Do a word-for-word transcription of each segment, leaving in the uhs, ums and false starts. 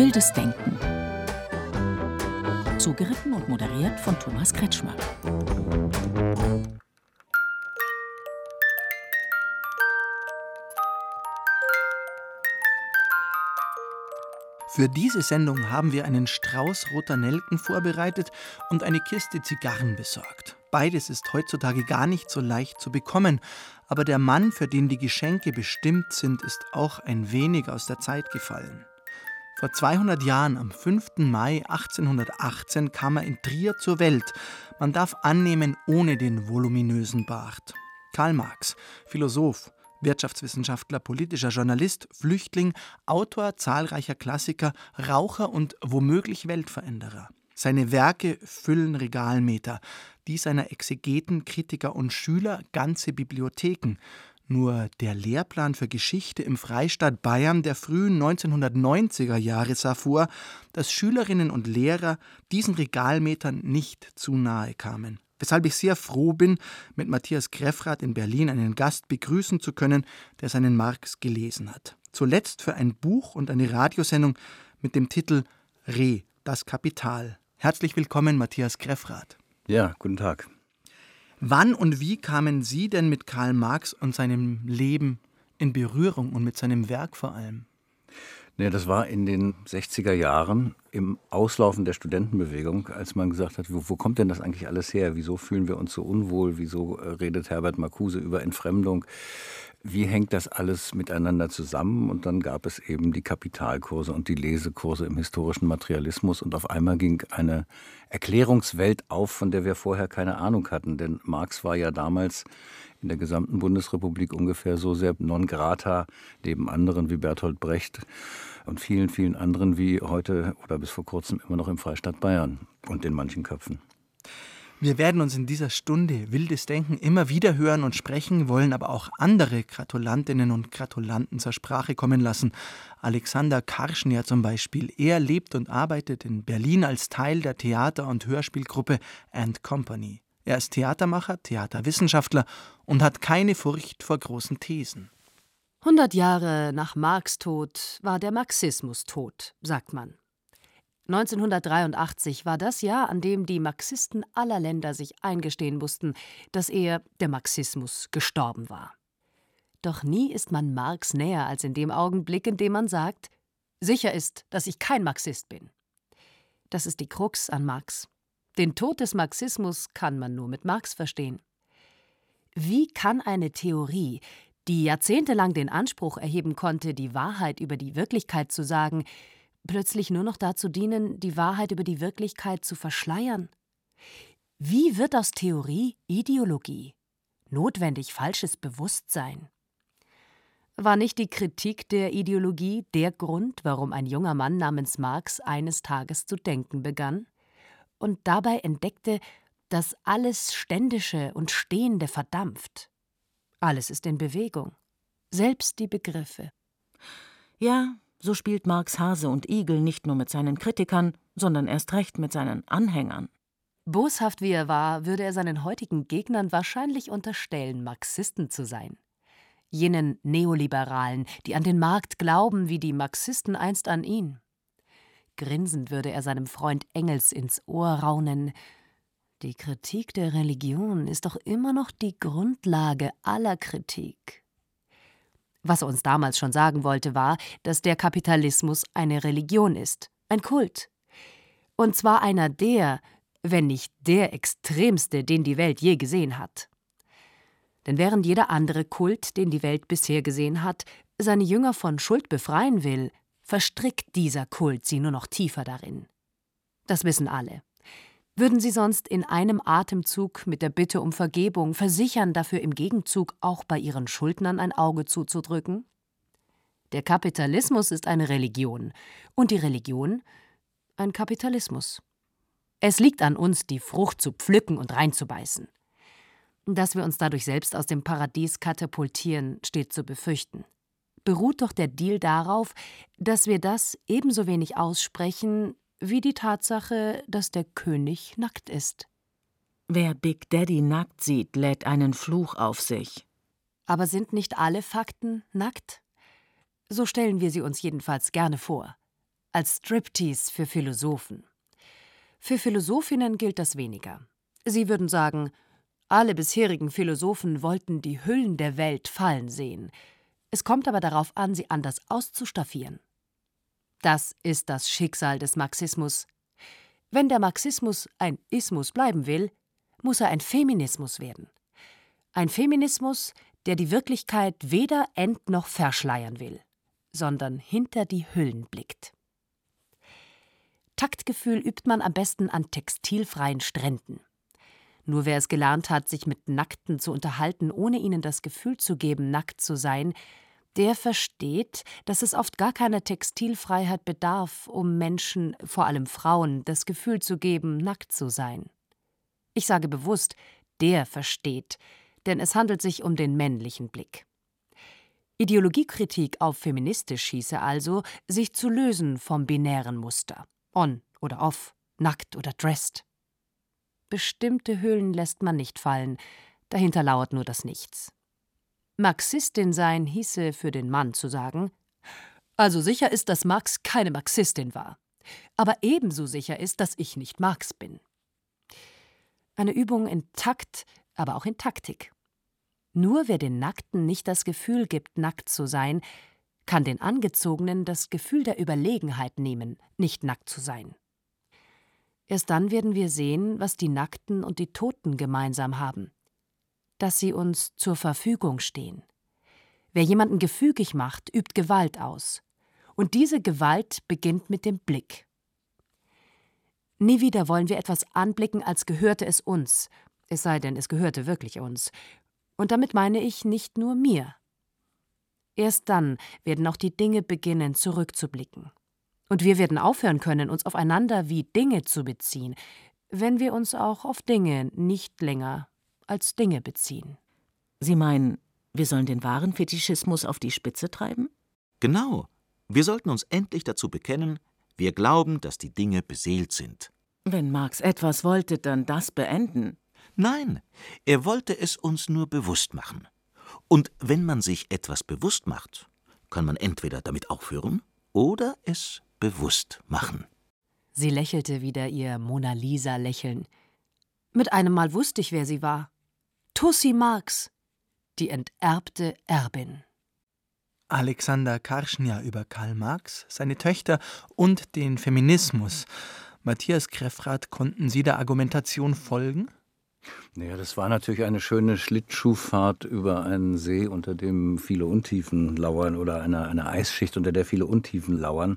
Wildes Denken. Zugeritten und moderiert von Thomas Kretschmer. Für diese Sendung haben wir einen Strauß roter Nelken vorbereitet und eine Kiste Zigarren besorgt. Beides ist heutzutage gar nicht so leicht zu bekommen, aber der Mann, für den die Geschenke bestimmt sind, ist auch ein wenig aus der Zeit gefallen. Vor zweihundert Jahren, am fünften Mai achtzehnhundertachtzehn, kam er in Trier zur Welt. Man darf annehmen, ohne den voluminösen Bart. Karl Marx, Philosoph, Wirtschaftswissenschaftler, politischer Journalist, Flüchtling, Autor zahlreicher Klassiker, Raucher und womöglich Weltveränderer. Seine Werke füllen Regalmeter, die seiner Exegeten, Kritiker und Schüler ganze Bibliotheken. Nur der Lehrplan für Geschichte im Freistaat Bayern der frühen neunzehnhundertneunziger Jahre sah vor, dass Schülerinnen und Lehrer diesen Regalmetern nicht zu nahe kamen. Weshalb ich sehr froh bin, mit Matthias Greffrath in Berlin einen Gast begrüßen zu können, der seinen Marx gelesen hat. Zuletzt für ein Buch und eine Radiosendung mit dem Titel Re, das Kapital. Herzlich willkommen, Matthias Greffrath. Ja, guten Tag. Wann und wie kamen Sie denn mit Karl Marx und seinem Leben in Berührung und mit seinem Werk vor allem? Ja, das war in den sechziger Jahren im Auslaufen der Studentenbewegung, als man gesagt hat, wo, wo kommt denn das eigentlich alles her? Wieso fühlen wir uns so unwohl? Wieso äh, redet Herbert Marcuse über Entfremdung? Wie hängt das alles miteinander zusammen? Und dann gab es eben die Kapitalkurse und die Lesekurse im historischen Materialismus. Und auf einmal ging eine Erklärungswelt auf, von der wir vorher keine Ahnung hatten. Denn Marx war ja damals in der gesamten Bundesrepublik ungefähr so sehr non grata, neben anderen wie Bertolt Brecht und vielen, vielen anderen wie heute oder bis vor kurzem immer noch im Freistaat Bayern und in manchen Köpfen. Wir werden uns in dieser Stunde Wildes Denken immer wieder hören und sprechen, wollen aber auch andere Gratulantinnen und Gratulanten zur Sprache kommen lassen. Alexander Karschner zum Beispiel. Er lebt und arbeitet in Berlin als Teil der Theater- und Hörspielgruppe And Company. Er ist Theatermacher, Theaterwissenschaftler und hat keine Furcht vor großen Thesen. Hundert Jahre nach Marx' Tod war der Marxismus tot, sagt man. neunzehnhundertdreiundachtzig war das Jahr, an dem die Marxisten aller Länder sich eingestehen mussten, dass er, der Marxismus, gestorben war. Doch nie ist man Marx näher als in dem Augenblick, in dem man sagt, sicher ist, dass ich kein Marxist bin. Das ist die Krux an Marx. Den Tod des Marxismus kann man nur mit Marx verstehen. Wie kann eine Theorie, die jahrzehntelang den Anspruch erheben konnte, die Wahrheit über die Wirklichkeit zu sagen, plötzlich nur noch dazu dienen, die Wahrheit über die Wirklichkeit zu verschleiern? Wie wird aus Theorie Ideologie? Notwendig falsches Bewusstsein? War nicht die Kritik der Ideologie der Grund, warum ein junger Mann namens Marx eines Tages zu denken begann? Und dabei entdeckte, dass alles Ständische und Stehende verdampft. Alles ist in Bewegung, selbst die Begriffe. Ja, so spielt Marx Hase und Igel nicht nur mit seinen Kritikern, sondern erst recht mit seinen Anhängern. Boshaft wie er war, würde er seinen heutigen Gegnern wahrscheinlich unterstellen, Marxisten zu sein. Jenen Neoliberalen, die an den Markt glauben, wie die Marxisten einst an ihn. Grinsend würde er seinem Freund Engels ins Ohr raunen: Die Kritik der Religion ist doch immer noch die Grundlage aller Kritik. Was er uns damals schon sagen wollte, war, dass der Kapitalismus eine Religion ist, ein Kult. Und zwar einer der, wenn nicht der extremste, den die Welt je gesehen hat. Denn während jeder andere Kult, den die Welt bisher gesehen hat, seine Jünger von Schuld befreien will, verstrickt dieser Kult sie nur noch tiefer darin. Das wissen alle. Würden sie sonst in einem Atemzug mit der Bitte um Vergebung versichern, dafür im Gegenzug auch bei ihren Schuldnern ein Auge zuzudrücken? Der Kapitalismus ist eine Religion und die Religion ein Kapitalismus. Es liegt an uns, die Frucht zu pflücken und reinzubeißen. Dass wir uns dadurch selbst aus dem Paradies katapultieren, steht zu befürchten. Beruht doch der Deal darauf, dass wir das ebenso wenig aussprechen, wie die Tatsache, dass der König nackt ist. Wer Big Daddy nackt sieht, lädt einen Fluch auf sich. Aber sind nicht alle Fakten nackt? So stellen wir sie uns jedenfalls gerne vor. als Striptease für Philosophen. Für Philosophinnen gilt das weniger. Sie würden sagen, alle bisherigen Philosophen wollten die Hüllen der Welt fallen sehen. Es kommt aber darauf an, sie anders auszustaffieren. Das ist das Schicksal des Marxismus. Wenn der Marxismus ein Ismus bleiben will, muss er ein Feminismus werden. Ein Feminismus, der die Wirklichkeit weder ent- noch verschleiern will, sondern hinter die Hüllen blickt. Taktgefühl übt man am besten an textilfreien Stränden. Nur wer es gelernt hat, sich mit Nackten zu unterhalten, ohne ihnen das Gefühl zu geben, nackt zu sein, der versteht, dass es oft gar keiner Textilfreiheit bedarf, um Menschen, vor allem Frauen, das Gefühl zu geben, nackt zu sein. Ich sage bewusst, der versteht, denn es handelt sich um den männlichen Blick. Ideologiekritik auf feministisch hieße also, sich zu lösen vom binären Muster. On oder off, nackt oder dressed. Bestimmte Hüllen lässt man nicht fallen, dahinter lauert nur das Nichts. Marxistin sein hieße für den Mann zu sagen, also sicher ist, dass Marx keine Marxistin war, aber ebenso sicher ist, dass ich nicht Marx bin. Eine Übung in Takt, aber auch in Taktik. Nur wer den Nackten nicht das Gefühl gibt, nackt zu sein, kann den Angezogenen das Gefühl der Überlegenheit nehmen, nicht nackt zu sein. Erst dann werden wir sehen, was die Nackten und die Toten gemeinsam haben. Dass sie uns zur Verfügung stehen. Wer jemanden gefügig macht, übt Gewalt aus. Und diese Gewalt beginnt mit dem Blick. Nie wieder wollen wir etwas anblicken, als gehörte es uns, es sei denn, es gehörte wirklich uns. Und damit meine ich nicht nur mir. Erst dann werden auch die Dinge beginnen, zurückzublicken. Und wir werden aufhören können, uns aufeinander wie Dinge zu beziehen, wenn wir uns auch auf Dinge nicht länger als Dinge beziehen. Sie meinen, wir sollen den wahren Fetischismus auf die Spitze treiben? Genau. Wir sollten uns endlich dazu bekennen, wir glauben, dass die Dinge beseelt sind. Wenn Marx etwas wollte, dann das beenden. Nein, er wollte es uns nur bewusst machen. Und wenn man sich etwas bewusst macht, kann man entweder damit aufhören oder es bewusst machen. Sie lächelte wieder ihr Mona-Lisa-Lächeln. Mit einem Mal wusste ich, wer sie war. Tussi Marx, die enterbte Erbin. Alexander Karschnia über Karl Marx, seine Töchter und den Feminismus. Matthias Greffrath, konnten Sie der Argumentation folgen? Naja, das war natürlich eine schöne Schlittschuhfahrt über einen See, unter dem viele Untiefen lauern, oder eine, eine Eisschicht, unter der viele Untiefen lauern.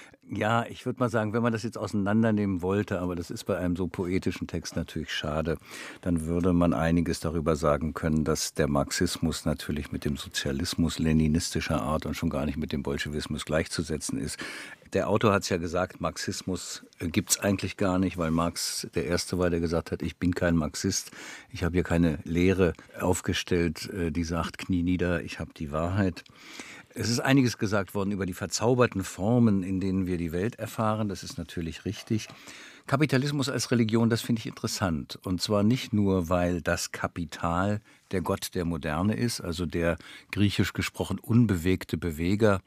Ja, ich würde mal sagen, wenn man das jetzt auseinandernehmen wollte, aber das ist bei einem so poetischen Text natürlich schade, dann würde man einiges darüber sagen können, dass der Marxismus natürlich mit dem Sozialismus leninistischer Art und schon gar nicht mit dem Bolschewismus gleichzusetzen ist. Der Autor hat es ja gesagt, Marxismus gibt es eigentlich gar nicht, weil Marx der Erste war, der gesagt hat, ich bin kein Marxist, ich habe hier keine Lehre aufgestellt, die sagt, knie nieder, ich habe die Wahrheit. Es ist einiges gesagt worden über die verzauberten Formen, in denen wir die Welt erfahren. Das ist natürlich richtig. Kapitalismus als Religion, das finde ich interessant. Und zwar nicht nur, weil das Kapital der Gott der Moderne ist, also der griechisch gesprochen unbewegte Beweger,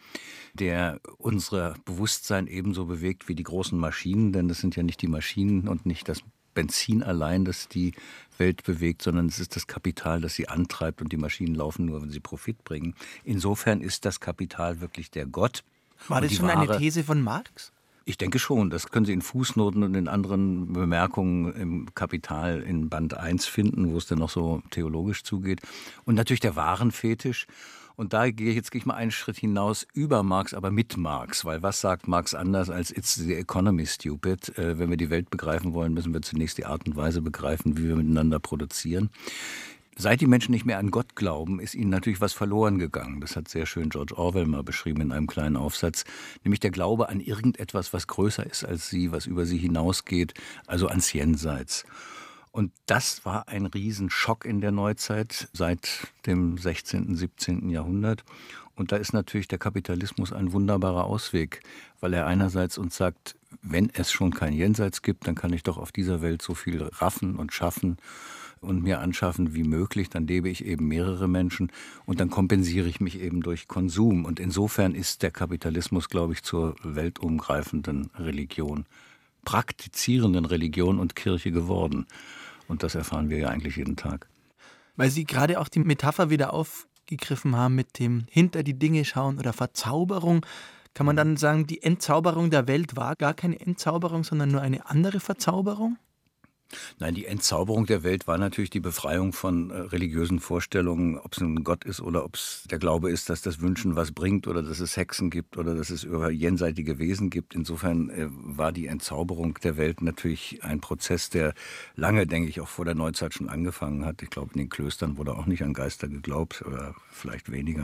der unser Bewusstsein ebenso bewegt wie die großen Maschinen. Denn das sind ja nicht die Maschinen und nicht das Benzin allein, das die Welt bewegt, sondern es ist das Kapital, das sie antreibt, und die Maschinen laufen nur, wenn sie Profit bringen. Insofern ist das Kapital wirklich der Gott. War das schon eine These von Marx? Ich denke schon. Das können Sie in Fußnoten und in anderen Bemerkungen im Kapital in Band eins finden, wo es dann noch so theologisch zugeht. Und natürlich der Warenfetisch. Und da gehe ich jetzt gehe ich mal einen Schritt hinaus über Marx, aber mit Marx. Weil was sagt Marx anders als It's the economy, stupid? Äh, wenn wir die Welt begreifen wollen, müssen wir zunächst die Art und Weise begreifen, wie wir miteinander produzieren. Seit die Menschen nicht mehr an Gott glauben, ist ihnen natürlich was verloren gegangen. Das hat sehr schön George Orwell mal beschrieben in einem kleinen Aufsatz. Nämlich der Glaube an irgendetwas, was größer ist als sie, was über sie hinausgeht, also ans Jenseits. Und das war ein Riesenschock in der Neuzeit seit dem sechzehnten, siebzehnten Jahrhundert. Und da ist natürlich der Kapitalismus ein wunderbarer Ausweg, weil er einerseits uns sagt, wenn es schon kein Jenseits gibt, dann kann ich doch auf dieser Welt so viel raffen und schaffen, und mir anschaffen wie möglich, dann lebe ich eben mehrere Menschen und dann kompensiere ich mich eben durch Konsum. Und insofern ist der Kapitalismus, glaube ich, zur weltumgreifenden Religion, praktizierenden Religion und Kirche geworden. Und das erfahren wir ja eigentlich jeden Tag. Weil Sie gerade auch die Metapher wieder aufgegriffen haben mit dem hinter die Dinge schauen oder Verzauberung, kann man dann sagen, die Entzauberung der Welt war gar keine Entzauberung, sondern nur eine andere Verzauberung? Nein, die Entzauberung der Welt war natürlich die Befreiung von äh, religiösen Vorstellungen, ob es ein Gott ist oder ob es der Glaube ist, dass das Wünschen was bringt oder dass es Hexen gibt oder dass es über jenseitige Wesen gibt. Insofern äh, war die Entzauberung der Welt natürlich ein Prozess, der lange, denke ich, auch vor der Neuzeit schon angefangen hat. Ich glaube, in den Klöstern wurde auch nicht an Geister geglaubt oder vielleicht weniger.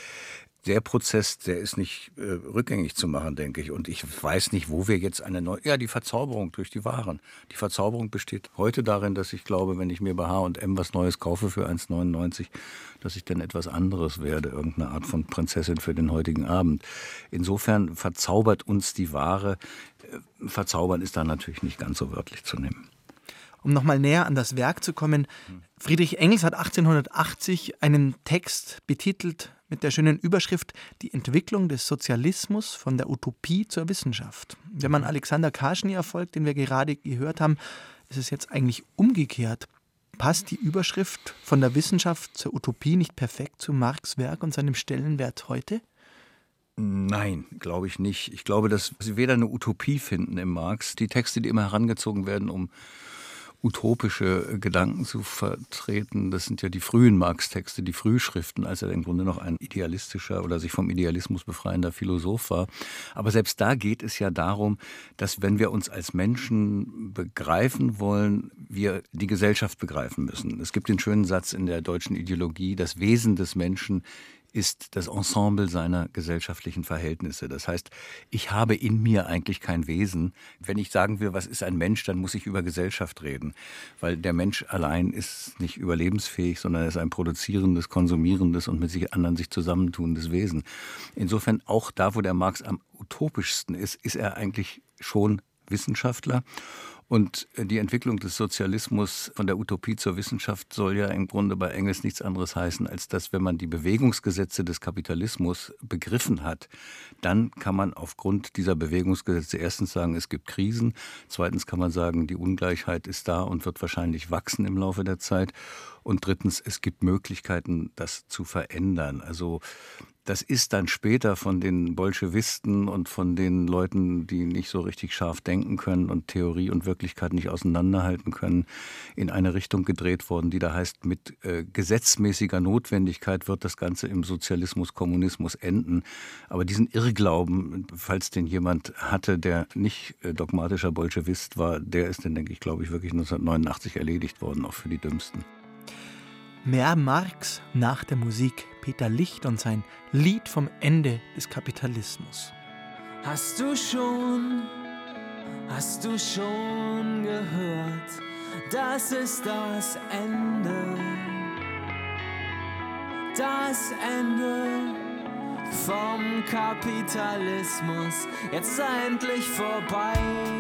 Der Prozess, der ist nicht äh, rückgängig zu machen, denke ich. Und ich weiß nicht, wo wir jetzt eine neue... Ja, die Verzauberung durch die Waren. Die Verzauberung besteht heute darin, dass ich glaube, wenn ich mir bei H und M was Neues kaufe für eins neunundneunzig, dass ich dann etwas anderes werde, irgendeine Art von Prinzessin für den heutigen Abend. Insofern verzaubert uns die Ware. Äh, verzaubern ist da natürlich nicht ganz so wörtlich zu nehmen. Um nochmal näher an das Werk zu kommen, Friedrich Engels hat achtzehnhundertachtzig einen Text betitelt mit der schönen Überschrift »Die Entwicklung des Sozialismus von der Utopie zur Wissenschaft«. Wenn man Alexander Karschnier folgt, den wir gerade gehört haben, ist es jetzt eigentlich umgekehrt. Passt die Überschrift von der Wissenschaft zur Utopie nicht perfekt zu Marx' Werk und seinem Stellenwert heute? Nein, glaube ich nicht. Ich glaube, dass Sie weder eine Utopie finden im Marx. Die Texte, die immer herangezogen werden, um utopische Gedanken zu vertreten. Das sind ja die frühen Marx-Texte, die Frühschriften, als er im Grunde noch ein idealistischer oder sich vom Idealismus befreiender Philosoph war. Aber selbst da geht es ja darum, dass wenn wir uns als Menschen begreifen wollen, wir die Gesellschaft begreifen müssen. Es gibt den schönen Satz in der deutschen Ideologie, das Wesen des Menschen ist das Ensemble seiner gesellschaftlichen Verhältnisse. Das heißt, ich habe in mir eigentlich kein Wesen. Wenn ich sagen will, was ist ein Mensch, dann muss ich über Gesellschaft reden. Weil der Mensch allein ist nicht überlebensfähig, sondern er ist ein produzierendes, konsumierendes und mit sich anderen sich zusammentunendes Wesen. Insofern auch da, wo der Marx am utopischsten ist, ist er eigentlich schon Wissenschaftler. Und die Entwicklung des Sozialismus von der Utopie zur Wissenschaft soll ja im Grunde bei Engels nichts anderes heißen, als dass, wenn man die Bewegungsgesetze des Kapitalismus begriffen hat, dann kann man aufgrund dieser Bewegungsgesetze erstens sagen, es gibt Krisen, zweitens kann man sagen, die Ungleichheit ist da und wird wahrscheinlich wachsen im Laufe der Zeit und drittens, es gibt Möglichkeiten, das zu verändern. Also das ist dann später von den Bolschewisten und von den Leuten, die nicht so richtig scharf denken können und Theorie und Wirklichkeit nicht auseinanderhalten können, in eine Richtung gedreht worden, die da heißt, mit äh, gesetzmäßiger Notwendigkeit wird das Ganze im Sozialismus, Kommunismus enden. Aber diesen Irrglauben, falls den jemand hatte, der nicht äh, dogmatischer Bolschewist war, der ist dann, denke ich, glaube ich, wirklich neunzehnhundertneunundachtzig erledigt worden, auch für die Dümmsten. Mehr Marx nach der Musik. Peter Licht und sein Lied vom Ende des Kapitalismus. Hast du schon, hast du schon gehört, das ist das Ende, das Ende vom Kapitalismus, jetzt endlich vorbei.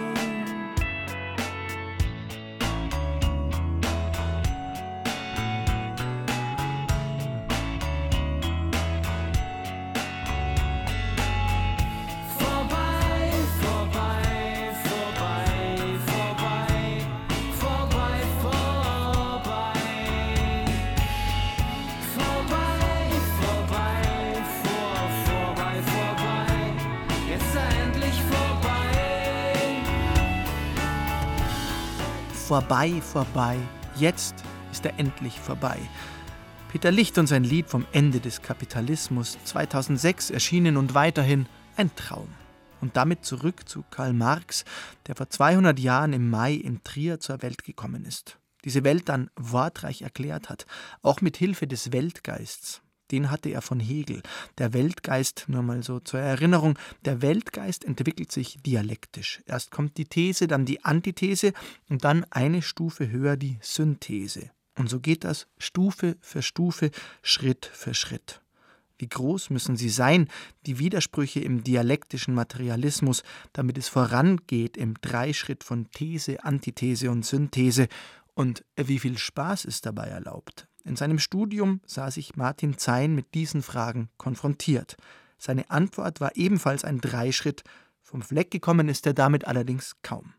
Vorbei, vorbei, jetzt ist er endlich vorbei. Peter Licht und sein Lied vom Ende des Kapitalismus, zweitausendsechs erschienen und weiterhin ein Traum. Und damit zurück zu Karl Marx, der vor zweihundert Jahren im Mai in Trier zur Welt gekommen ist. Diese Welt dann wortreich erklärt hat, auch mit Hilfe des Weltgeists. Den hatte er von Hegel. Der Weltgeist, nur mal so zur Erinnerung, der Weltgeist entwickelt sich dialektisch. Erst kommt die These, dann die Antithese und dann eine Stufe höher die Synthese. Und so geht das Stufe für Stufe, Schritt für Schritt. Wie groß müssen sie sein, die Widersprüche im dialektischen Materialismus, damit es vorangeht im Dreischritt von These, Antithese und Synthese Und wie viel Spaß ist dabei erlaubt? In seinem Studium sah sich Martin Zein mit diesen Fragen konfrontiert. Seine Antwort war ebenfalls ein Dreischritt. Vom Fleck gekommen ist er damit allerdings kaum.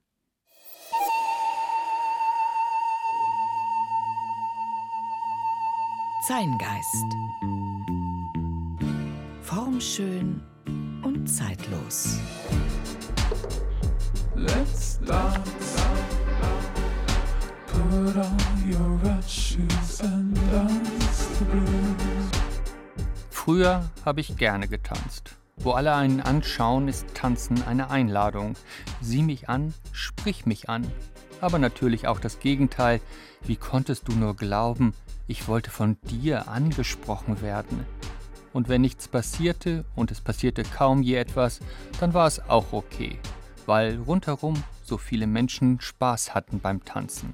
Zeingeist. Formschön und zeitlos. Let's dance. Put on your red shoes and dance the blues. Früher habe ich gerne getanzt. Wo alle einen anschauen, ist Tanzen eine Einladung. Sieh mich an, sprich mich an. Aber natürlich auch das Gegenteil. Wie konntest du nur glauben, ich wollte von dir angesprochen werden? Und wenn nichts passierte, und es passierte kaum je etwas, dann war es auch okay, weil rundherum so viele Menschen Spaß hatten beim Tanzen.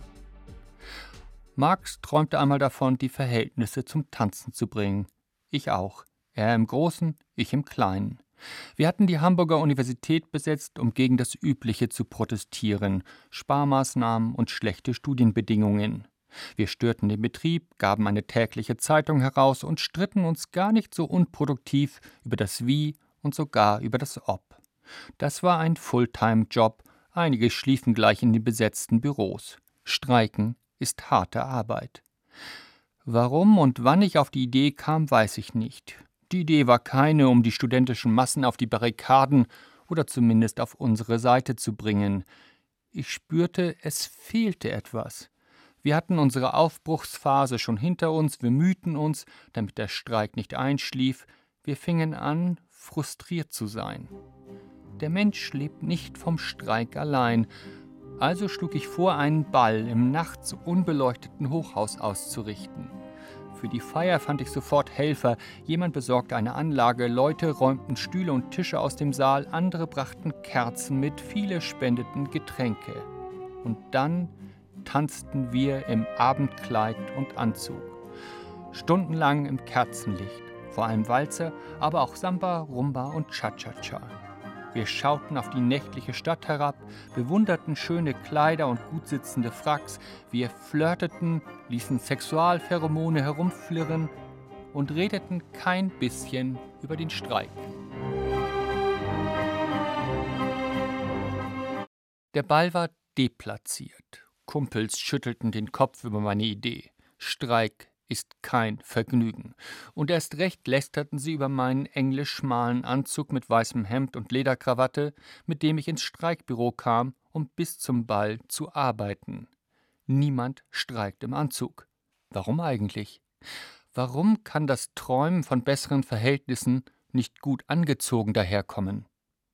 Marx träumte einmal davon, die Verhältnisse zum Tanzen zu bringen. Ich auch. Er im Großen, ich im Kleinen. Wir hatten die Hamburger Universität besetzt, um gegen das Übliche zu protestieren, Sparmaßnahmen und schlechte Studienbedingungen. Wir störten den Betrieb, gaben eine tägliche Zeitung heraus und stritten uns gar nicht so unproduktiv über das Wie und sogar über das Ob. Das war ein Fulltime-Job, einige schliefen gleich in den besetzten Büros. Streiken ist harte Arbeit. Warum und wann ich auf die Idee kam, weiß ich nicht. Die Idee war keine, um die studentischen Massen auf die Barrikaden oder zumindest auf unsere Seite zu bringen. Ich spürte, es fehlte etwas. Wir hatten unsere Aufbruchsphase schon hinter uns, wir mühten uns, damit der Streik nicht einschlief. Wir fingen an, frustriert zu sein. Der Mensch lebt nicht vom Streik allein. Also schlug ich vor, einen Ball im nachts unbeleuchteten Hochhaus auszurichten. Für die Feier fand ich sofort Helfer. Jemand besorgte eine Anlage, Leute räumten Stühle und Tische aus dem Saal, andere brachten Kerzen mit, viele spendeten Getränke. Und dann tanzten wir im Abendkleid und Anzug. Stundenlang im Kerzenlicht, vor allem Walzer, aber auch Samba, Rumba und Cha-Cha-Cha. Wir schauten auf die nächtliche Stadt herab, bewunderten schöne Kleider und gut sitzende Fracks, wir flirteten, ließen Sexualpheromone herumflirren und redeten kein bisschen über den Streik. Der Ball war deplatziert. Kumpels schüttelten den Kopf über meine Idee. Streik ist kein Vergnügen. Und erst recht lästerten sie über meinen englisch schmalen Anzug mit weißem Hemd und Lederkrawatte, mit dem ich ins Streikbüro kam, um bis zum Ball zu arbeiten. Niemand streikt im Anzug. Warum eigentlich? Warum kann das Träumen von besseren Verhältnissen nicht gut angezogen daherkommen?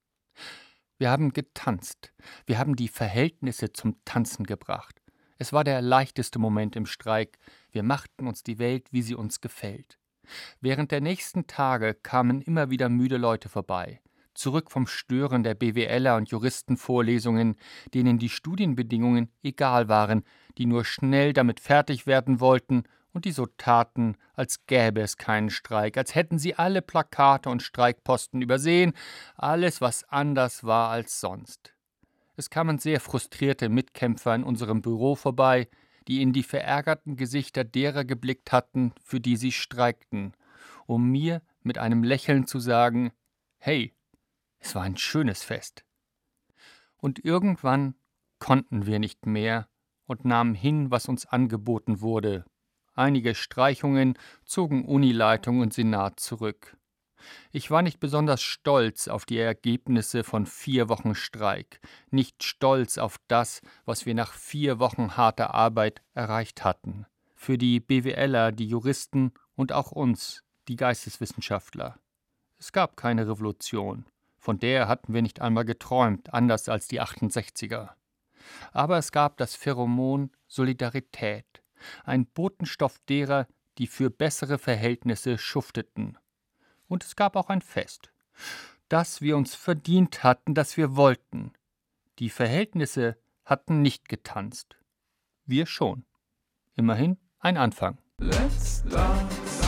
Wir haben getanzt. Wir haben die Verhältnisse zum Tanzen gebracht. Es war der leichteste Moment im Streik. Wir machten uns die Welt, wie sie uns gefällt. Während der nächsten Tage kamen immer wieder müde Leute vorbei. Zurück vom Stören der BWLer und Juristenvorlesungen, denen die Studienbedingungen egal waren, die nur schnell damit fertig werden wollten und die so taten, als gäbe es keinen Streik, als hätten sie alle Plakate und Streikposten übersehen, alles, was anders war als sonst. Es kamen sehr frustrierte Mitkämpfer in unserem Büro vorbei, die in die verärgerten Gesichter derer geblickt hatten, für die sie streikten, um mir mit einem Lächeln zu sagen, hey, es war ein schönes Fest. Und irgendwann konnten wir nicht mehr und nahmen hin, was uns angeboten wurde. Einige Streichungen zogen Unileitung und Senat zurück. Ich war nicht besonders stolz auf die Ergebnisse von vier Wochen Streik, nicht stolz auf das, was wir nach vier Wochen harter Arbeit erreicht hatten. Für die BWLer, die Juristen und auch uns, die Geisteswissenschaftler. Es gab keine Revolution. Von der hatten wir nicht einmal geträumt, anders als die achtundsechziger. Aber es gab das Pheromon Solidarität, ein Botenstoff derer, die für bessere Verhältnisse schufteten. Und es gab auch ein Fest, das wir uns verdient hatten, das wir wollten. Die Verhältnisse hatten nicht getanzt. Wir schon. Immerhin ein Anfang. Let's dance.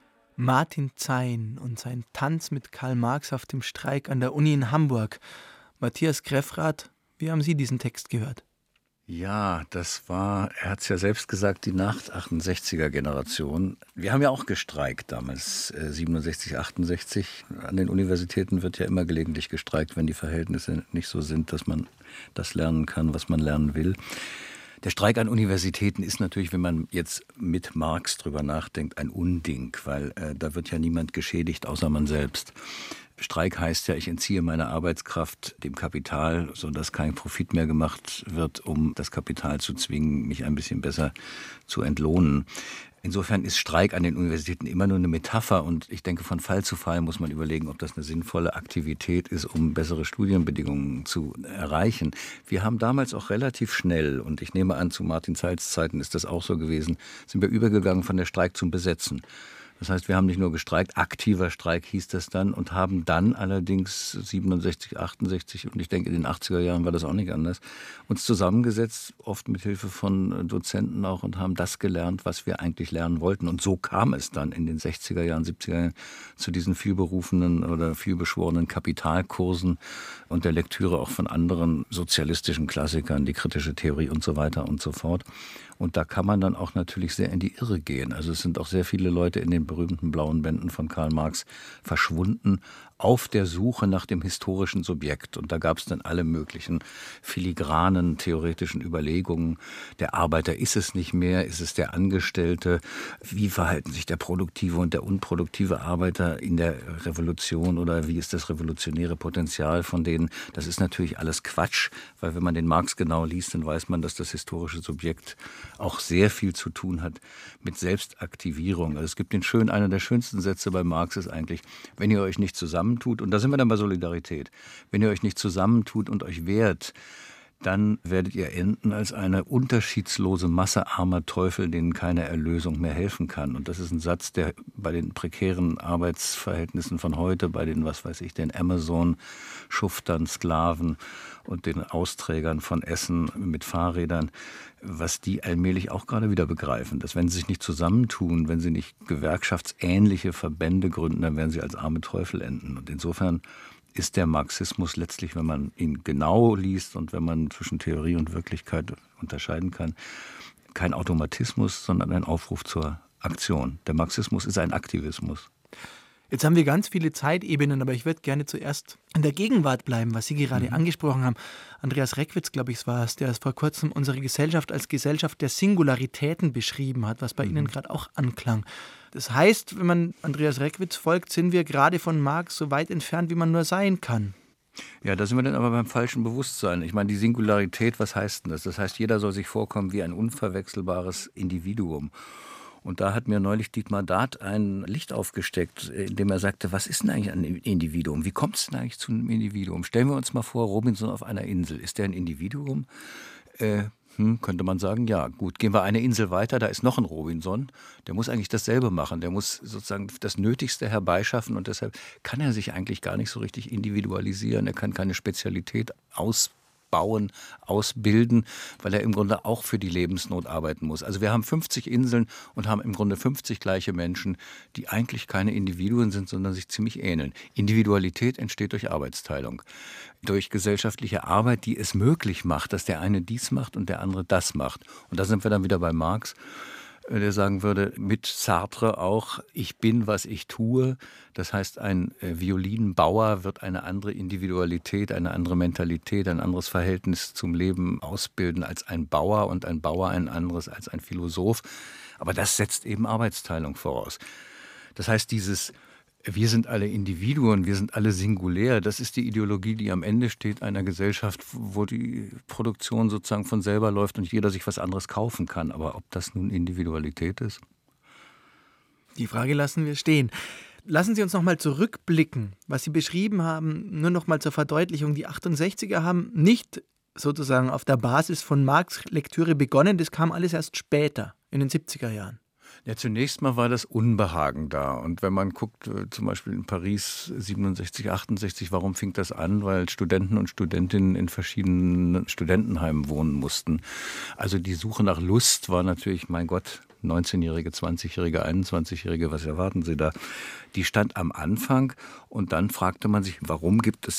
Martin Zein und sein Tanz mit Karl Marx auf dem Streik an der Uni in Hamburg. Matthias Greffrath, wie haben Sie diesen Text gehört? Ja, das war, er hat es ja selbst gesagt, die Nach-achtundsechziger-Generation. Wir haben ja auch gestreikt damals, äh, siebenundsechzig, achtundsechzig. An den Universitäten wird ja immer gelegentlich gestreikt, wenn die Verhältnisse nicht so sind, dass man das lernen kann, was man lernen will. Der Streik an Universitäten ist natürlich, wenn man jetzt mit Marx drüber nachdenkt, ein Unding, weil äh, da wird ja niemand geschädigt, außer man selbst. Streik heißt ja, ich entziehe meine Arbeitskraft dem Kapital, sodass kein Profit mehr gemacht wird, um das Kapital zu zwingen, mich ein bisschen besser zu entlohnen. Insofern ist Streik an den Universitäten immer nur eine Metapher und ich denke, von Fall zu Fall muss man überlegen, ob das eine sinnvolle Aktivität ist, um bessere Studienbedingungen zu erreichen. Wir haben damals auch relativ schnell, und ich nehme an, zu Martin Zeils Zeiten ist das auch so gewesen, sind wir übergegangen von der Streik zum Besetzen. Das heißt, wir haben nicht nur gestreikt, aktiver Streik hieß das dann, und haben dann allerdings siebenundsechzig, achtundsechzig, und ich denke in den achtziger Jahren war das auch nicht anders, uns zusammengesetzt, oft mit Hilfe von Dozenten auch, und haben das gelernt, was wir eigentlich lernen wollten. Und so kam es dann in den sechziger Jahren, siebziger Jahren zu diesen vielberufenen oder vielbeschworenen Kapitalkursen und der Lektüre auch von anderen sozialistischen Klassikern, die kritische Theorie und so weiter und so fort. Und da kann man dann auch natürlich sehr in die Irre gehen. Also es sind auch sehr viele Leute in den berühmten blauen Bänden von Karl Marx verschwunden, auf der Suche nach dem historischen Subjekt. Und da gab es dann alle möglichen filigranen theoretischen Überlegungen. Der Arbeiter ist es nicht mehr, ist es der Angestellte? Wie verhalten sich der produktive und der unproduktive Arbeiter in der Revolution, oder wie ist das revolutionäre Potenzial von denen? Das ist natürlich alles Quatsch, weil wenn man den Marx genau liest, dann weiß man, dass das historische Subjekt auch sehr viel zu tun hat mit Selbstaktivierung. Also es gibt den schönen, einer der schönsten Sätze bei Marx ist eigentlich, wenn ihr euch nicht zusammentut, und da sind wir dann bei Solidarität, wenn ihr euch nicht zusammentut und euch wehrt, dann werdet ihr enden als eine unterschiedslose Masse armer Teufel, denen keine Erlösung mehr helfen kann. Und das ist ein Satz, der bei den prekären Arbeitsverhältnissen von heute, bei den, was weiß ich, den Amazon-Schuftern, Sklaven und den Austrägern von Essen mit Fahrrädern, was die allmählich auch gerade wieder begreifen, dass wenn sie sich nicht zusammentun, wenn sie nicht gewerkschaftsähnliche Verbände gründen, dann werden sie als arme Teufel enden. Und insofern ist der Marxismus letztlich, wenn man ihn genau liest und wenn man zwischen Theorie und Wirklichkeit unterscheiden kann, kein Automatismus, sondern ein Aufruf zur Aktion. Der Marxismus ist ein Aktivismus. Jetzt haben wir ganz viele Zeitebenen, aber ich würde gerne zuerst in der Gegenwart bleiben, was Sie gerade mhm. angesprochen haben. Andreas Reckwitz, glaube ich, war es, der vor kurzem unsere Gesellschaft als Gesellschaft der Singularitäten beschrieben hat, was bei mhm. Ihnen gerade auch anklang. Das heißt, wenn man Andreas Reckwitz folgt, sind wir gerade von Marx so weit entfernt, wie man nur sein kann. Ja, da sind wir dann aber beim falschen Bewusstsein. Ich meine, die Singularität, was heißt denn das? Das heißt, jeder soll sich vorkommen wie ein unverwechselbares Individuum. Und da hat mir neulich Dietmar Dart ein Licht aufgesteckt, in dem er sagte, was ist denn eigentlich ein Individuum? Wie kommt es denn eigentlich zu einem Individuum? Stellen wir uns mal vor, Robinson auf einer Insel. Ist der ein Individuum? Äh, hm, könnte man sagen, ja, gut. Gehen wir eine Insel weiter, da ist noch ein Robinson. Der muss eigentlich dasselbe machen. Der muss sozusagen das Nötigste herbeischaffen und deshalb kann er sich eigentlich gar nicht so richtig individualisieren. Er kann keine Spezialität ausbauen. bauen, ausbilden, weil er im Grunde auch für die Lebensnot arbeiten muss. Also wir haben fünfzig Inseln und haben im Grunde fünfzig gleiche Menschen, die eigentlich keine Individuen sind, sondern sich ziemlich ähneln. Individualität entsteht durch Arbeitsteilung, durch gesellschaftliche Arbeit, die es möglich macht, dass der eine dies macht und der andere das macht. Und da sind wir dann wieder bei Marx, der sagen würde, mit Sartre auch, ich bin, was ich tue. Das heißt, ein Violinbauer wird eine andere Individualität, eine andere Mentalität, ein anderes Verhältnis zum Leben ausbilden als ein Bauer und ein Bauer ein anderes als ein Philosoph. Aber das setzt eben Arbeitsteilung voraus. Das heißt, dieses wir sind alle Individuen, wir sind alle singulär. Das ist die Ideologie, die am Ende steht einer Gesellschaft, wo die Produktion sozusagen von selber läuft und jeder sich was anderes kaufen kann. Aber ob das nun Individualität ist? Die Frage lassen wir stehen. Lassen Sie uns noch mal zurückblicken, was Sie beschrieben haben, nur noch mal zur Verdeutlichung. Die achtundsechziger haben nicht sozusagen auf der Basis von Marx Lektüre begonnen, das kam alles erst später, in den siebziger Jahren. Ja, zunächst mal war das Unbehagen da. Und wenn man guckt, zum Beispiel in Paris siebenundsechzig, achtundsechzig, warum fing das an? Weil Studenten und Studentinnen in verschiedenen Studentenheimen wohnen mussten. Also die Suche nach Lust war natürlich, mein Gott, neunzehnjährige, zwanzigjährige, einundzwanzigjährige, was erwarten Sie da? Die stand am Anfang und dann fragte man sich, warum gibt es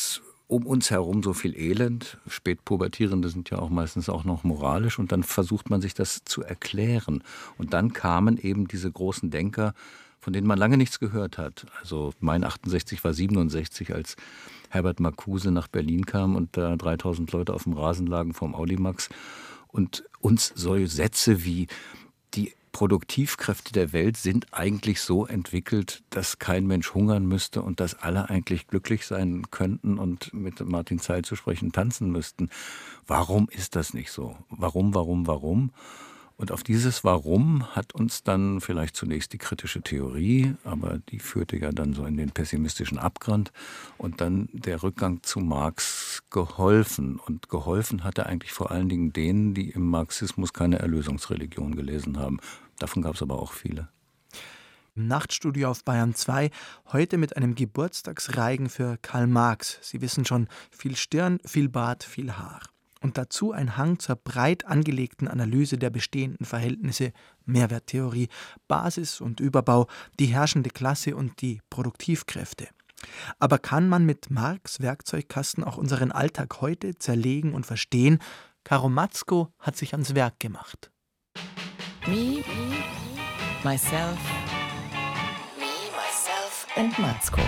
um uns herum so viel Elend. Spätpubertierende sind ja auch meistens auch noch moralisch. Und dann versucht man sich das zu erklären. Und dann kamen eben diese großen Denker, von denen man lange nichts gehört hat. Also mein achtundsechzig war siebenundsechzig, als Herbert Marcuse nach Berlin kam und da dreitausend Leute auf dem Rasen lagen vom Audimax. Und uns solche Sätze wie die Produktivkräfte der Welt sind eigentlich so entwickelt, dass kein Mensch hungern müsste und dass alle eigentlich glücklich sein könnten und mit Martin Zeil zu sprechen tanzen müssten. Warum ist das nicht so? Warum, warum, warum? Und auf dieses Warum hat uns dann vielleicht zunächst die kritische Theorie, aber die führte ja dann so in den pessimistischen Abgrund und dann der Rückgang zu Marx geholfen. Und geholfen hat er eigentlich vor allen Dingen denen, die im Marxismus keine Erlösungsreligion gelesen haben. Davon gab es aber auch viele. Im Nachtstudio auf Bayern zwei, heute mit einem Geburtstagsreigen für Karl Marx. Sie wissen schon, viel Stirn, viel Bart, viel Haar. Und dazu ein Hang zur breit angelegten Analyse der bestehenden Verhältnisse, Mehrwerttheorie, Basis und Überbau, die herrschende Klasse und die Produktivkräfte. Aber kann man mit Marx' Werkzeugkasten auch unseren Alltag heute zerlegen und verstehen? Karo Matzko hat sich ans Werk gemacht. Me, myself, me, myself and Matzko.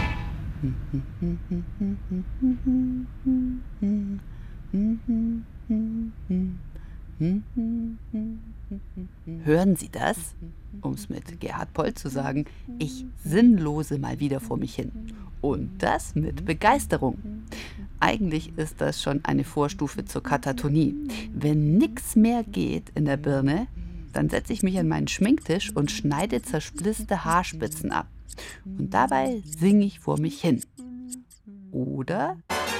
Hören Sie das? Um es mit Gerhard Polt zu sagen, ich sinnlose mal wieder vor mich hin. Und das mit Begeisterung. Eigentlich ist das schon eine Vorstufe zur Katatonie. Wenn nichts mehr geht in der Birne, dann setze ich mich an meinen Schminktisch und schneide zersplitterte Haarspitzen ab. Und dabei singe ich vor mich hin. Oder...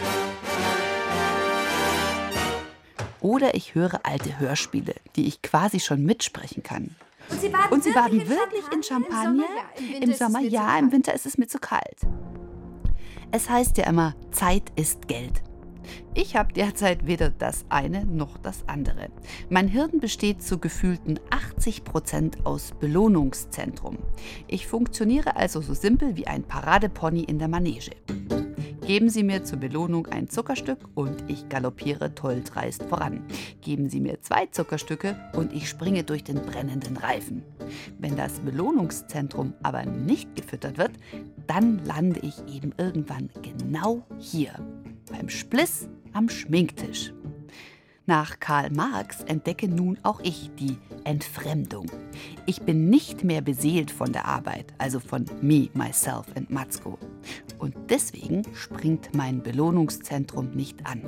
Oder ich höre alte Hörspiele, die ich quasi schon mitsprechen kann. Und Sie baden, Und Sie baden wirklich, wirklich in Champagner? Im Sommer, ja, im Winter ist es mir zu kalt. Es heißt ja immer, Zeit ist Geld. Ich habe derzeit weder das eine noch das andere. Mein Hirn besteht zu gefühlten achtzig Prozent aus Belohnungszentrum. Ich funktioniere also so simpel wie ein Paradepony in der Manege. Geben Sie mir zur Belohnung ein Zuckerstück und ich galoppiere tolldreist voran. Geben Sie mir zwei Zuckerstücke und ich springe durch den brennenden Reifen. Wenn das Belohnungszentrum aber nicht gefüttert wird, dann lande ich eben irgendwann genau hier, beim Spliss am Schminktisch. Nach Karl Marx entdecke nun auch ich die Entfremdung. Ich bin nicht mehr beseelt von der Arbeit, also von me, myself and Matzko. Und deswegen springt mein Belohnungszentrum nicht an.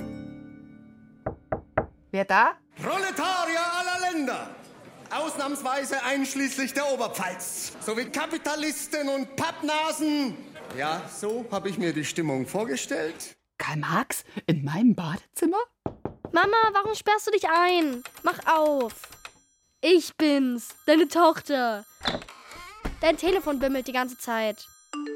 Wer da? Proletarier aller Länder! Ausnahmsweise einschließlich der Oberpfalz. Sowie Kapitalisten und Pappnasen. Ja, so habe ich mir die Stimmung vorgestellt. Karl Marx in meinem Badezimmer? Mama, warum sperrst du dich ein? Mach auf. Ich bin's, deine Tochter. Dein Telefon bimmelt die ganze Zeit.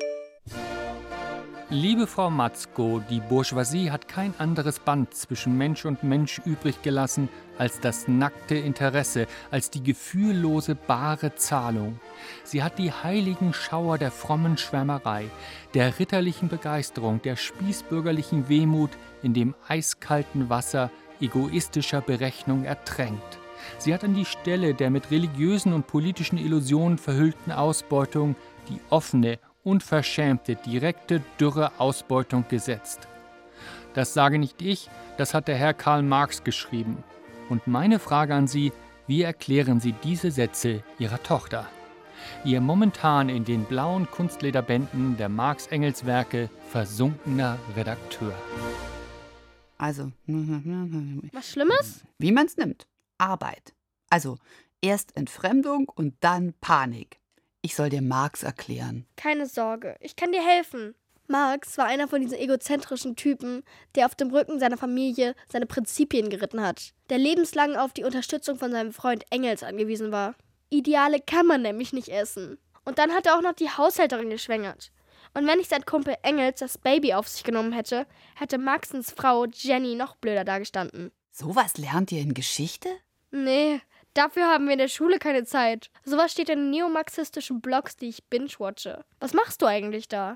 Liebe Frau Matzko, die Bourgeoisie hat kein anderes Band zwischen Mensch und Mensch übrig gelassen als das nackte Interesse, als die gefühllose bare Zahlung. Sie hat die heiligen Schauer der frommen Schwärmerei, der ritterlichen Begeisterung, der spießbürgerlichen Wehmut in dem eiskalten Wasser egoistischer Berechnung ertränkt. Sie hat an die Stelle der mit religiösen und politischen Illusionen verhüllten Ausbeutung die offene, unverschämte, direkte, dürre Ausbeutung gesetzt. Das sage nicht ich, das hat der Herr Karl Marx geschrieben. Und meine Frage an Sie, wie erklären Sie diese Sätze Ihrer Tochter? Ihr momentan in den blauen Kunstlederbänden der Marx-Engels-Werke versunkener Redakteur. Also, was Schlimmes? Wie man es nimmt. Arbeit. Also, erst Entfremdung und dann Panik. Ich soll dir Marx erklären. Keine Sorge, ich kann dir helfen. Marx war einer von diesen egozentrischen Typen, der auf dem Rücken seiner Familie seine Prinzipien geritten hat, der lebenslang auf die Unterstützung von seinem Freund Engels angewiesen war. Ideale kann man nämlich nicht essen. Und dann hat er auch noch die Haushälterin geschwängert. Und wenn nicht sein Kumpel Engels das Baby auf sich genommen hätte, hätte Marxens Frau Jenny noch blöder dagestanden. Sowas lernt ihr in Geschichte? Nee, dafür haben wir in der Schule keine Zeit. Sowas steht in neomarxistischen Blogs, die ich binge-watche. Was machst du eigentlich da?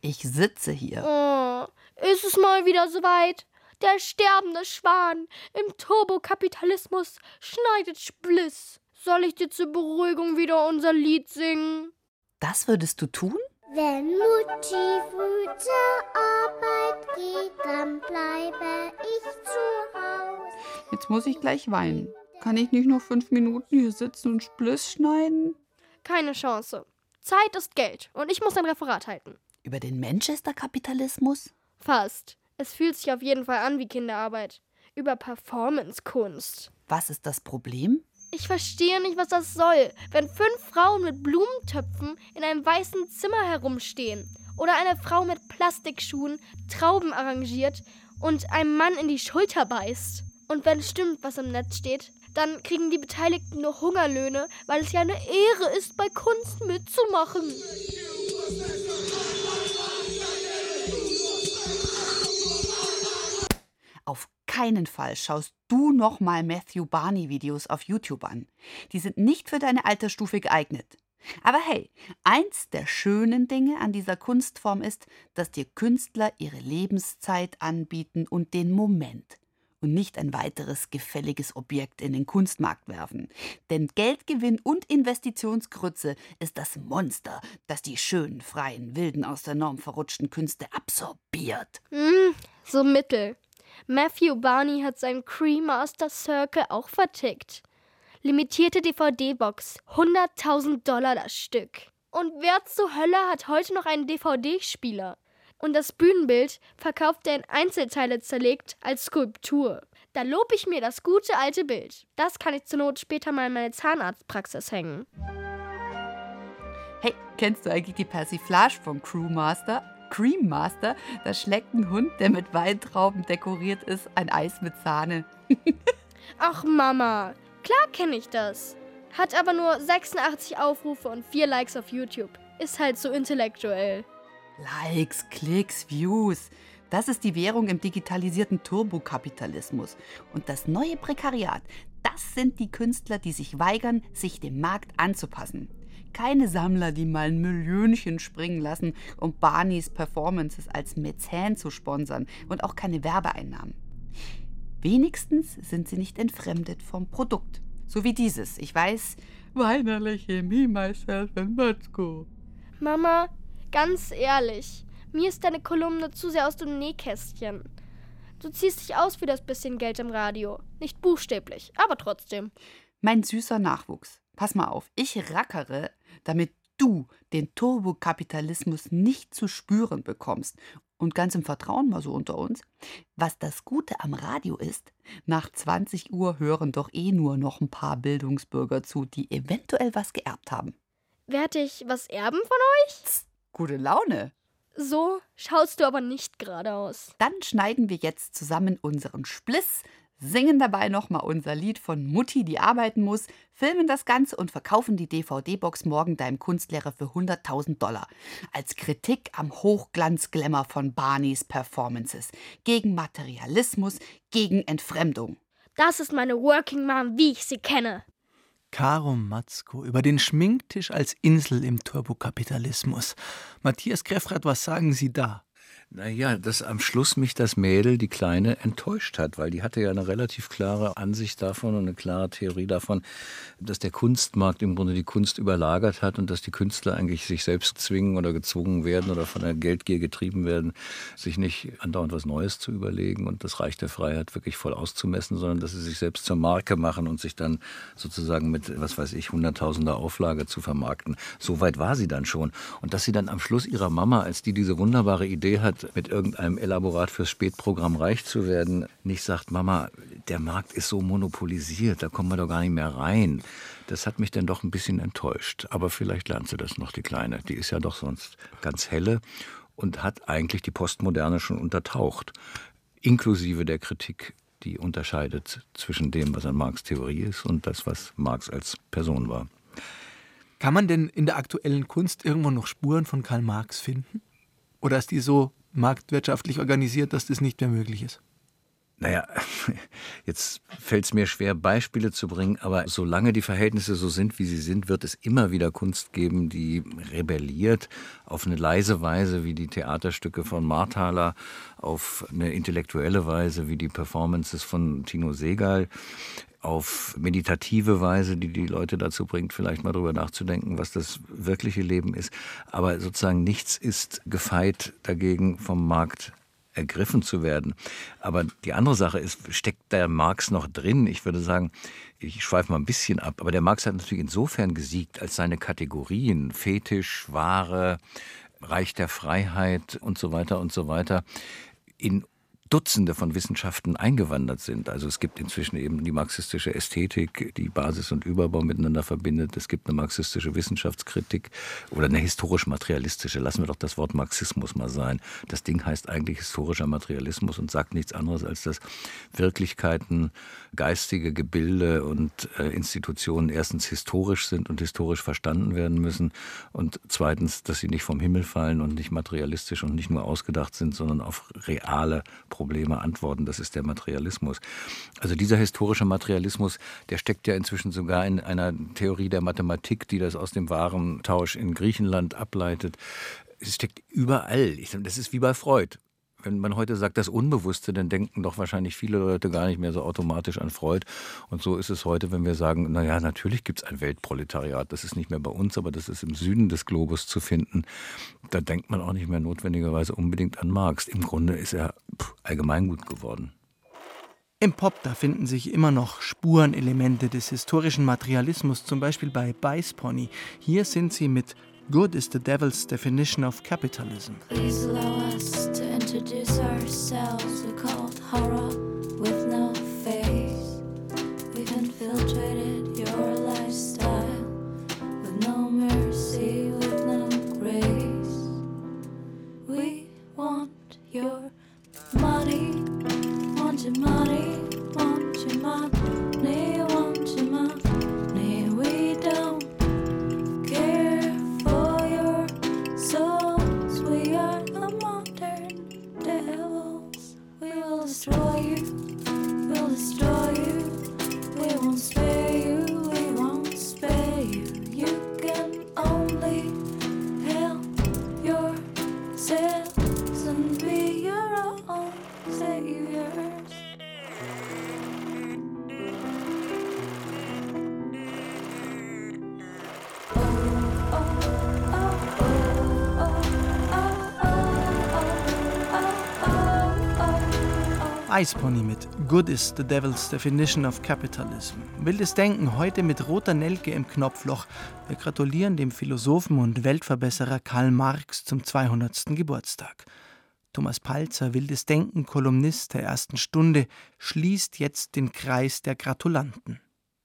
Ich sitze hier. Oh, ist es mal wieder soweit? Der sterbende Schwan im Turbokapitalismus schneidet Spliss. Soll ich dir zur Beruhigung wieder unser Lied singen? Das würdest du tun? Wenn Mutti früh zur Arbeit geht, dann bleibe ich zu Hause. Jetzt muss ich gleich weinen. Kann ich nicht noch fünf Minuten hier sitzen und Spliss schneiden? Keine Chance. Zeit ist Geld und ich muss ein Referat halten. Über den Manchester-Kapitalismus? Fast. Es fühlt sich auf jeden Fall an wie Kinderarbeit. Über Performance-Kunst. Was ist das Problem? Ich verstehe nicht, was das soll, wenn fünf Frauen mit Blumentöpfen in einem weißen Zimmer herumstehen oder eine Frau mit Plastikschuhen Trauben arrangiert und einem Mann in die Schulter beißt. Und wenn stimmt, was im Netz steht, dann kriegen die Beteiligten nur Hungerlöhne, weil es ja eine Ehre ist, bei Kunst mitzumachen. Auf keinen Fall schaust du noch mal Matthew Barney-Videos auf YouTube an. Die sind nicht für deine Altersstufe geeignet. Aber hey, eins der schönen Dinge an dieser Kunstform ist, dass dir Künstler ihre Lebenszeit anbieten und den Moment und nicht ein weiteres gefälliges Objekt in den Kunstmarkt werfen. Denn Geldgewinn und Investitionsgrütze ist das Monster, das die schönen, freien, wilden, aus der Norm verrutschten Künste absorbiert. Hm, so mittel. Matthew Barney hat seinen Cremaster Circle auch vertickt. Limitierte D V D-Box, hunderttausend Dollar das Stück. Und wer zur Hölle hat heute noch einen D V D-Spieler? Und das Bühnenbild verkauft er in Einzelteile zerlegt als Skulptur. Da lob ich mir das gute alte Bild. Das kann ich zur Not später mal in meine Zahnarztpraxis hängen. Hey, kennst du eigentlich die Persiflage vom Crewmaster? Creammaster, da schlägt ein Hund, der mit Weintrauben dekoriert ist, ein Eis mit Sahne. Ach Mama, klar kenne ich das. Hat aber nur sechsundachtzig Aufrufe und vier Likes auf YouTube. Ist halt so intellektuell. Likes, Klicks, Views. Das ist die Währung im digitalisierten Turbokapitalismus. Und das neue Prekariat, das sind die Künstler, die sich weigern, sich dem Markt anzupassen. Keine Sammler, die mal ein Millionchen springen lassen, um Barneys Performances als Mäzen zu sponsern, und auch keine Werbeeinnahmen. Wenigstens sind sie nicht entfremdet vom Produkt. So wie dieses, ich weiß, weinerliche Me, Myself and Matzko. Mama, ganz ehrlich, mir ist deine Kolumne zu sehr aus dem Nähkästchen. Du ziehst dich aus für das bisschen Geld im Radio. Nicht buchstäblich, aber trotzdem. Mein süßer Nachwuchs, pass mal auf, ich rackere, damit du den Turbokapitalismus nicht zu spüren bekommst. Und ganz im Vertrauen mal so unter uns, was das Gute am Radio ist, nach zwanzig Uhr hören doch eh nur noch ein paar Bildungsbürger zu, die eventuell was geerbt haben. Werd ich was erben von euch? Psst, gute Laune. So schaust du aber nicht gerade aus. Dann schneiden wir jetzt zusammen unseren Spliss, singen dabei nochmal unser Lied von Mutti, die arbeiten muss, filmen das Ganze und verkaufen die D V D-Box morgen deinem Kunstlehrer für hunderttausend Dollar. Als Kritik am Hochglanzglamour von Barneys Performances. Gegen Materialismus, gegen Entfremdung. Das ist meine Working Mom, wie ich sie kenne. Caro Matzko über den Schminktisch als Insel im Turbokapitalismus. Matthias Greffrath, was sagen Sie da? Naja, dass am Schluss mich das Mädel, die Kleine, enttäuscht hat, weil die hatte ja eine relativ klare Ansicht davon und eine klare Theorie davon, dass der Kunstmarkt im Grunde die Kunst überlagert hat und dass die Künstler eigentlich sich selbst zwingen oder gezwungen werden oder von der Geldgier getrieben werden, sich nicht andauernd was Neues zu überlegen und das Reich der Freiheit wirklich voll auszumessen, sondern dass sie sich selbst zur Marke machen und sich dann sozusagen mit, was weiß ich, hunderttausender Auflage zu vermarkten. So weit war sie dann schon. Und dass sie dann am Schluss ihrer Mama, als die diese wunderbare Idee hat, mit irgendeinem Elaborat fürs Spätprogramm reich zu werden, nicht sagt, Mama, der Markt ist so monopolisiert, da kommen wir doch gar nicht mehr rein. Das hat mich dann doch ein bisschen enttäuscht. Aber vielleicht lernt sie das noch, die Kleine. Die ist ja doch sonst ganz helle und hat eigentlich die Postmoderne schon untertaucht. Inklusive der Kritik, die unterscheidet zwischen dem, was an Marx Theorie ist und das, was Marx als Person war. Kann man denn in der aktuellen Kunst irgendwo noch Spuren von Karl Marx finden? Oder ist die so marktwirtschaftlich organisiert, dass das nicht mehr möglich ist? Naja, jetzt fällt es mir schwer, Beispiele zu bringen, aber solange die Verhältnisse so sind, wie sie sind, wird es immer wieder Kunst geben, die rebelliert auf eine leise Weise, wie die Theaterstücke von Marthaler, auf eine intellektuelle Weise, wie die Performances von Tino Segal, auf meditative Weise, die die Leute dazu bringt, vielleicht mal drüber nachzudenken, was das wirkliche Leben ist. Aber sozusagen nichts ist gefeit dagegen, vom Markt ergriffen zu werden. Aber die andere Sache ist, steckt der Marx noch drin? Ich würde sagen, ich schweife mal ein bisschen ab, aber der Marx hat natürlich insofern gesiegt, als seine Kategorien Fetisch, Ware, Reich der Freiheit und so weiter und so weiter in Dutzende von Wissenschaften eingewandert sind. Also es gibt inzwischen eben die marxistische Ästhetik, die Basis und Überbau miteinander verbindet. Es gibt eine marxistische Wissenschaftskritik oder eine historisch-materialistische. Lassen wir doch das Wort Marxismus mal sein. Das Ding heißt eigentlich historischer Materialismus und sagt nichts anderes, als dass Wirklichkeiten, geistige Gebilde und äh, Institutionen erstens historisch sind und historisch verstanden werden müssen und zweitens, dass sie nicht vom Himmel fallen und nicht materialistisch und nicht nur ausgedacht sind, sondern auf reale Probleme antworten. Das ist der Materialismus. Also dieser historische Materialismus, der steckt ja inzwischen sogar in einer Theorie der Mathematik, die das aus dem Warentausch in Griechenland ableitet. Es steckt überall. Ich sage, das ist wie bei Freud. Wenn man heute sagt, das Unbewusste, dann denken doch wahrscheinlich viele Leute gar nicht mehr so automatisch an Freud. Und so ist es heute, wenn wir sagen, naja, natürlich gibt es ein Weltproletariat. Das ist nicht mehr bei uns, aber das ist im Süden des Globus zu finden. Da denkt man auch nicht mehr notwendigerweise unbedingt an Marx. Im Grunde ist er pff, allgemeingut geworden. Im Pop, da finden sich immer noch Spurenelemente des historischen Materialismus, zum Beispiel bei Bice Pony. Hier sind sie mit Good is the Devil's Definition of Capitalism. Please allow us to introduce ourselves. We're called horror with no face. We've infiltrated your lifestyle with no mercy, with no grace. We want your money, want your money, want your money, want your money. We don't care for your souls. We are the modern devils. We will destroy you, we'll destroy you. We won't spare you, we won't spare you. You can only help yourselves and be your own saviors. Bice Pony mit Good is the Devil's Definition of Capitalism. Wildes Denken heute mit roter Nelke im Knopfloch. Wir gratulieren dem Philosophen und Weltverbesserer Karl Marx zum zweihundertsten Geburtstag. Thomas Palzer, Wildes Denken, Kolumnist der ersten Stunde, schließt jetzt den Kreis der Gratulanten.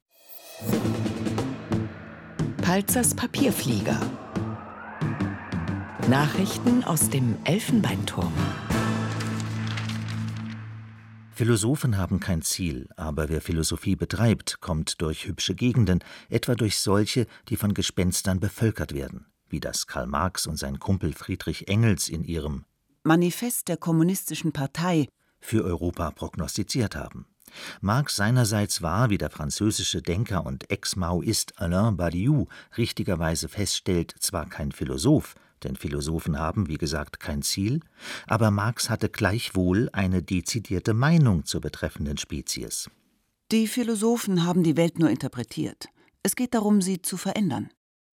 Palzers Papierflieger. Nachrichten aus dem Elfenbeinturm. Philosophen haben kein Ziel, aber wer Philosophie betreibt, kommt durch hübsche Gegenden, etwa durch solche, die von Gespenstern bevölkert werden, wie das Karl Marx und sein Kumpel Friedrich Engels in ihrem Manifest der Kommunistischen Partei für Europa prognostiziert haben. Marx seinerseits war, wie der französische Denker und Ex-Maoist Alain Badiou richtigerweise feststellt, zwar kein Philosoph, denn Philosophen haben, wie gesagt, kein Ziel, aber Marx hatte gleichwohl eine dezidierte Meinung zur betreffenden Spezies. Die Philosophen haben die Welt nur interpretiert. Es geht darum, sie zu verändern.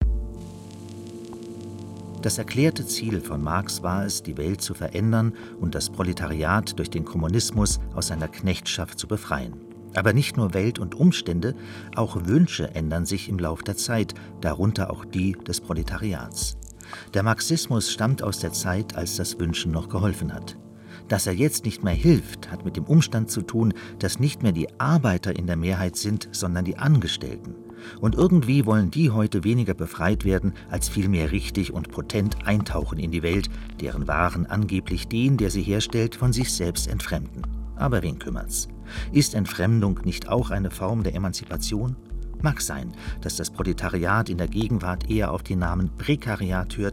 Das erklärte Ziel von Marx war es, die Welt zu verändern und das Proletariat durch den Kommunismus aus seiner Knechtschaft zu befreien. Aber nicht nur Welt und Umstände, auch Wünsche ändern sich im Lauf der Zeit, darunter auch die des Proletariats. Der Marxismus stammt aus der Zeit, als das Wünschen noch geholfen hat. Dass er jetzt nicht mehr hilft, hat mit dem Umstand zu tun, dass nicht mehr die Arbeiter in der Mehrheit sind, sondern die Angestellten. Und irgendwie wollen die heute weniger befreit werden, als vielmehr richtig und potent eintauchen in die Welt, deren Waren angeblich den, der sie herstellt, von sich selbst entfremden. Aber wen kümmert's? Ist Entfremdung nicht auch eine Form der Emanzipation? Mag sein, dass das Proletariat in der Gegenwart eher auf den Namen Prekariat hört,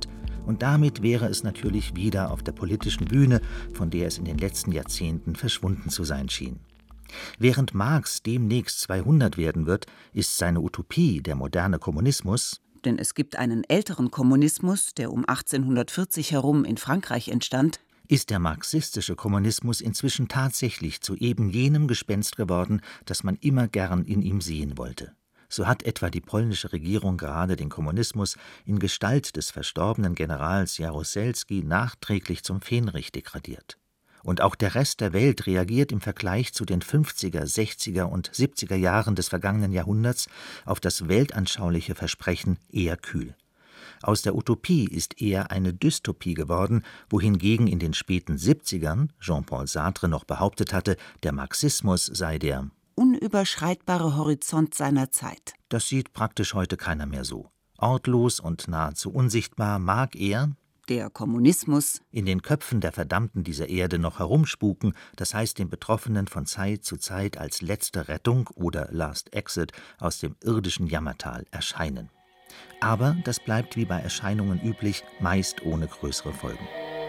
Und damit wäre es natürlich wieder auf der politischen Bühne, von der es in den letzten Jahrzehnten verschwunden zu sein schien. Während Marx demnächst zweihundert werden wird, ist seine Utopie, der moderne Kommunismus, denn es gibt einen älteren Kommunismus, der um achtzehnhundertvierzig herum in Frankreich entstand, ist der marxistische Kommunismus inzwischen tatsächlich zu eben jenem Gespenst geworden, das man immer gern in ihm sehen wollte. So hat etwa die polnische Regierung gerade den Kommunismus in Gestalt des verstorbenen Generals Jaruzelski nachträglich zum Fähnrich degradiert. Und auch der Rest der Welt reagiert im Vergleich zu den fünfziger, sechziger und siebziger Jahren des vergangenen Jahrhunderts auf das weltanschauliche Versprechen eher kühl. Aus der Utopie ist eher eine Dystopie geworden, wohingegen in den späten siebzigern Jean-Paul Sartre noch behauptet hatte, der Marxismus sei der unüberschreitbare Horizont seiner Zeit. Das sieht praktisch heute keiner mehr so. Ortlos und nahezu unsichtbar mag er, der Kommunismus, in den Köpfen der Verdammten dieser Erde noch herumspuken, das heißt den Betroffenen von Zeit zu Zeit als letzte Rettung oder Last Exit aus dem irdischen Jammertal erscheinen. Aber das bleibt wie bei Erscheinungen üblich, meist ohne größere Folgen.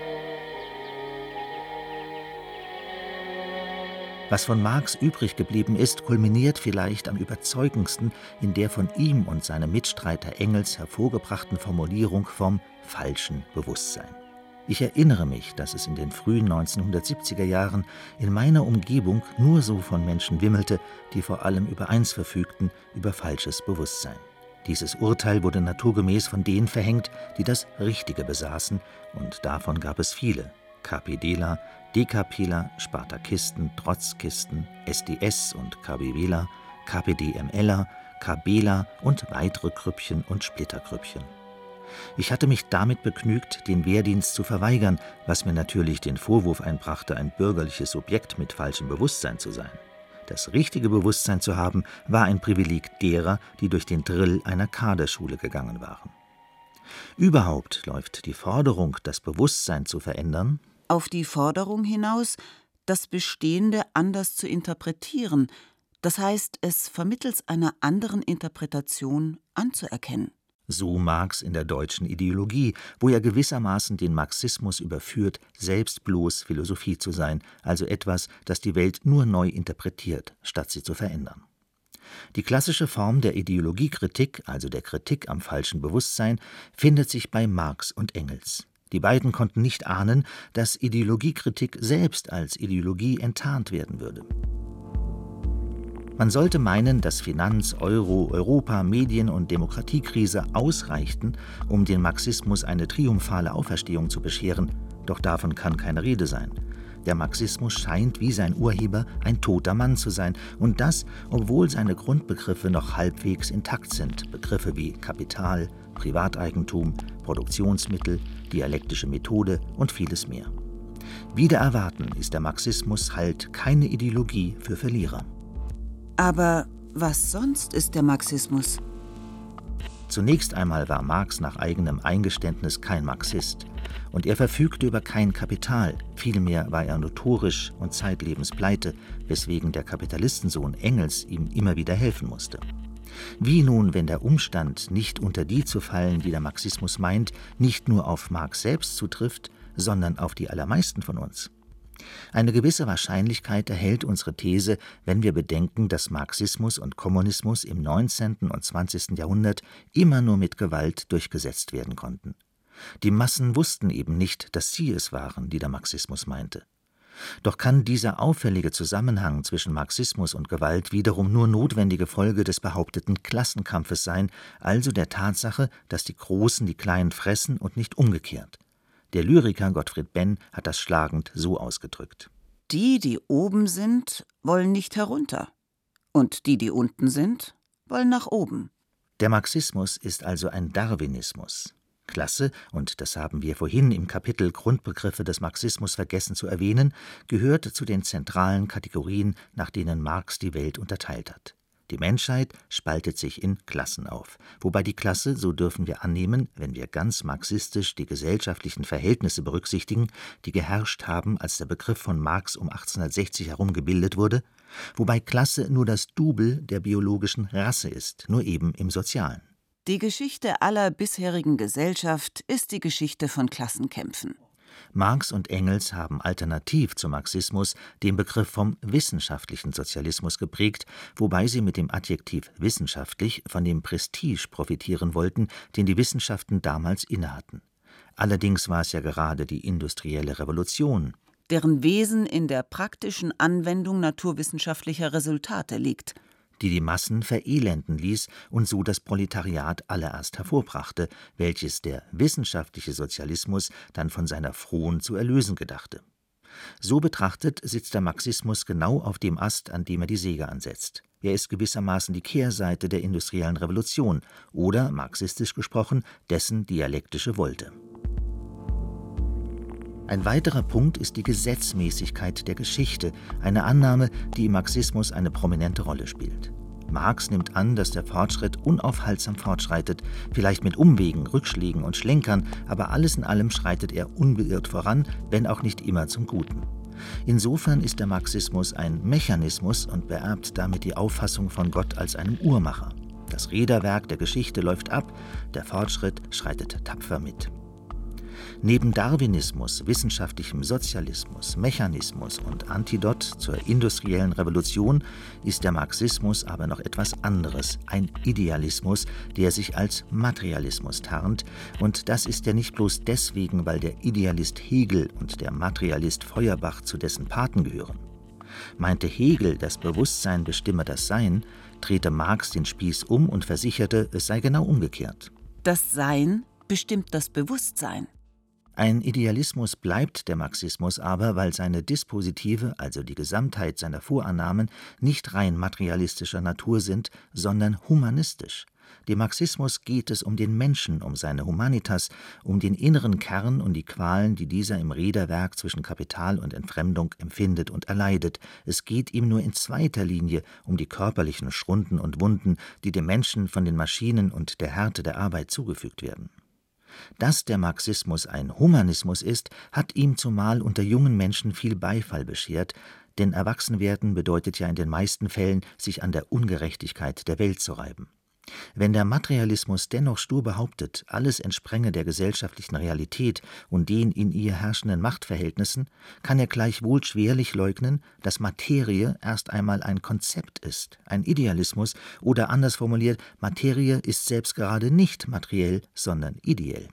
Was von Marx übrig geblieben ist, kulminiert vielleicht am überzeugendsten in der von ihm und seinem Mitstreiter Engels hervorgebrachten Formulierung vom falschen Bewusstsein. Ich erinnere mich, dass es in den frühen neunzehnhundertsiebziger Jahren in meiner Umgebung nur so von Menschen wimmelte, die vor allem über eins verfügten, über falsches Bewusstsein. Dieses Urteil wurde naturgemäß von denen verhängt, die das Richtige besaßen, und davon gab es viele. KPDler, DKPler, Spartakisten, Trotzkisten, SDS und KBWler, KPDMLer, KBler und weitere Krüppchen und Splitterkrüppchen. Ich hatte mich damit begnügt, den Wehrdienst zu verweigern, was mir natürlich den Vorwurf einbrachte, ein bürgerliches Subjekt mit falschem Bewusstsein zu sein. Das richtige Bewusstsein zu haben, war ein Privileg derer, die durch den Drill einer Kaderschule gegangen waren. Überhaupt läuft die Forderung, das Bewusstsein zu verändern, auf die Forderung hinaus, das Bestehende anders zu interpretieren, das heißt, es vermittels einer anderen Interpretation anzuerkennen. So Marx in der deutschen Ideologie, wo er gewissermaßen den Marxismus überführt, selbst bloß Philosophie zu sein, also etwas, das die Welt nur neu interpretiert, statt sie zu verändern. Die klassische Form der Ideologiekritik, also der Kritik am falschen Bewusstsein, findet sich bei Marx und Engels. Die beiden konnten nicht ahnen, dass Ideologiekritik selbst als Ideologie enttarnt werden würde. Man sollte meinen, dass Finanz-, Euro-, Europa-, Medien- und Demokratiekrise ausreichten, um den Marxismus eine triumphale Auferstehung zu bescheren, doch davon kann keine Rede sein. Der Marxismus scheint wie sein Urheber ein toter Mann zu sein, und das, obwohl seine Grundbegriffe noch halbwegs intakt sind, Begriffe wie Kapital, Privateigentum, Produktionsmittel, dialektische Methode und vieles mehr. Wider Erwarten ist der Marxismus halt keine Ideologie für Verlierer. Aber was sonst ist der Marxismus? Zunächst einmal war Marx nach eigenem Eingeständnis kein Marxist. Und er verfügte über kein Kapital, vielmehr war er notorisch und zeitlebens pleite, weswegen der Kapitalistensohn Engels ihm immer wieder helfen musste. Wie nun, wenn der Umstand, nicht unter die zu fallen, die der Marxismus meint, nicht nur auf Marx selbst zutrifft, sondern auf die allermeisten von uns? Eine gewisse Wahrscheinlichkeit erhält unsere These, wenn wir bedenken, dass Marxismus und Kommunismus im neunzehnten und zwanzigsten Jahrhundert immer nur mit Gewalt durchgesetzt werden konnten. Die Massen wussten eben nicht, dass sie es waren, die der Marxismus meinte. Doch kann dieser auffällige Zusammenhang zwischen Marxismus und Gewalt wiederum nur notwendige Folge des behaupteten Klassenkampfes sein, also der Tatsache, dass die Großen die Kleinen fressen und nicht umgekehrt. Der Lyriker Gottfried Benn hat das schlagend so ausgedrückt: Die, die oben sind, wollen nicht herunter. Und die, die unten sind, wollen nach oben. Der Marxismus ist also ein Darwinismus. Klasse, und das haben wir vorhin im Kapitel Grundbegriffe des Marxismus vergessen zu erwähnen, gehört zu den zentralen Kategorien, nach denen Marx die Welt unterteilt hat. Die Menschheit spaltet sich in Klassen auf, wobei die Klasse, so dürfen wir annehmen, wenn wir ganz marxistisch die gesellschaftlichen Verhältnisse berücksichtigen, die geherrscht haben, als der Begriff von Marx um achtzehnhundertsechzig herum gebildet wurde, wobei Klasse nur das Double der biologischen Rasse ist, nur eben im Sozialen. Die Geschichte aller bisherigen Gesellschaft ist die Geschichte von Klassenkämpfen. Marx und Engels haben alternativ zum Marxismus den Begriff vom wissenschaftlichen Sozialismus geprägt, wobei sie mit dem Adjektiv wissenschaftlich von dem Prestige profitieren wollten, den die Wissenschaften damals innehatten. Allerdings war es ja gerade die industrielle Revolution, deren Wesen in der praktischen Anwendung naturwissenschaftlicher Resultate liegt, die die Massen verelenden ließ und so das Proletariat allererst hervorbrachte, welches der wissenschaftliche Sozialismus dann von seiner Fron zu erlösen gedachte. So betrachtet sitzt der Marxismus genau auf dem Ast, an dem er die Säge ansetzt. Er ist gewissermaßen die Kehrseite der industriellen Revolution oder, marxistisch gesprochen, dessen dialektische Wolte. Ein weiterer Punkt ist die Gesetzmäßigkeit der Geschichte, eine Annahme, die im Marxismus eine prominente Rolle spielt. Marx nimmt an, dass der Fortschritt unaufhaltsam fortschreitet, vielleicht mit Umwegen, Rückschlägen und Schlenkern, aber alles in allem schreitet er unbeirrt voran, wenn auch nicht immer zum Guten. Insofern ist der Marxismus ein Mechanismus und beerbt damit die Auffassung von Gott als einem Uhrmacher. Das Räderwerk der Geschichte läuft ab, der Fortschritt schreitet tapfer mit. Neben Darwinismus, wissenschaftlichem Sozialismus, Mechanismus und Antidot zur industriellen Revolution ist der Marxismus aber noch etwas anderes, ein Idealismus, der sich als Materialismus tarnt, und das ist er nicht bloß deswegen, weil der Idealist Hegel und der Materialist Feuerbach zu dessen Paten gehören. Meinte Hegel, das Bewusstsein bestimme das Sein, drehte Marx den Spieß um und versicherte, es sei genau umgekehrt. Das Sein bestimmt das Bewusstsein. Ein Idealismus bleibt der Marxismus aber, weil seine Dispositive, also die Gesamtheit seiner Vorannahmen, nicht rein materialistischer Natur sind, sondern humanistisch. Dem Marxismus geht es um den Menschen, um seine Humanitas, um den inneren Kern und die Qualen, die dieser im Räderwerk zwischen Kapital und Entfremdung empfindet und erleidet. Es geht ihm nur in zweiter Linie um die körperlichen Schrunden und Wunden, die dem Menschen von den Maschinen und der Härte der Arbeit zugefügt werden. Dass der Marxismus ein Humanismus ist, hat ihm zumal unter jungen Menschen viel Beifall beschert, denn Erwachsenwerden bedeutet ja in den meisten Fällen, sich an der Ungerechtigkeit der Welt zu reiben. Wenn der Materialismus dennoch stur behauptet, alles entsprenge der gesellschaftlichen Realität und den in ihr herrschenden Machtverhältnissen, kann er gleichwohl schwerlich leugnen, dass Materie erst einmal ein Konzept ist, ein Idealismus, oder anders formuliert, Materie ist selbst gerade nicht materiell, sondern ideell.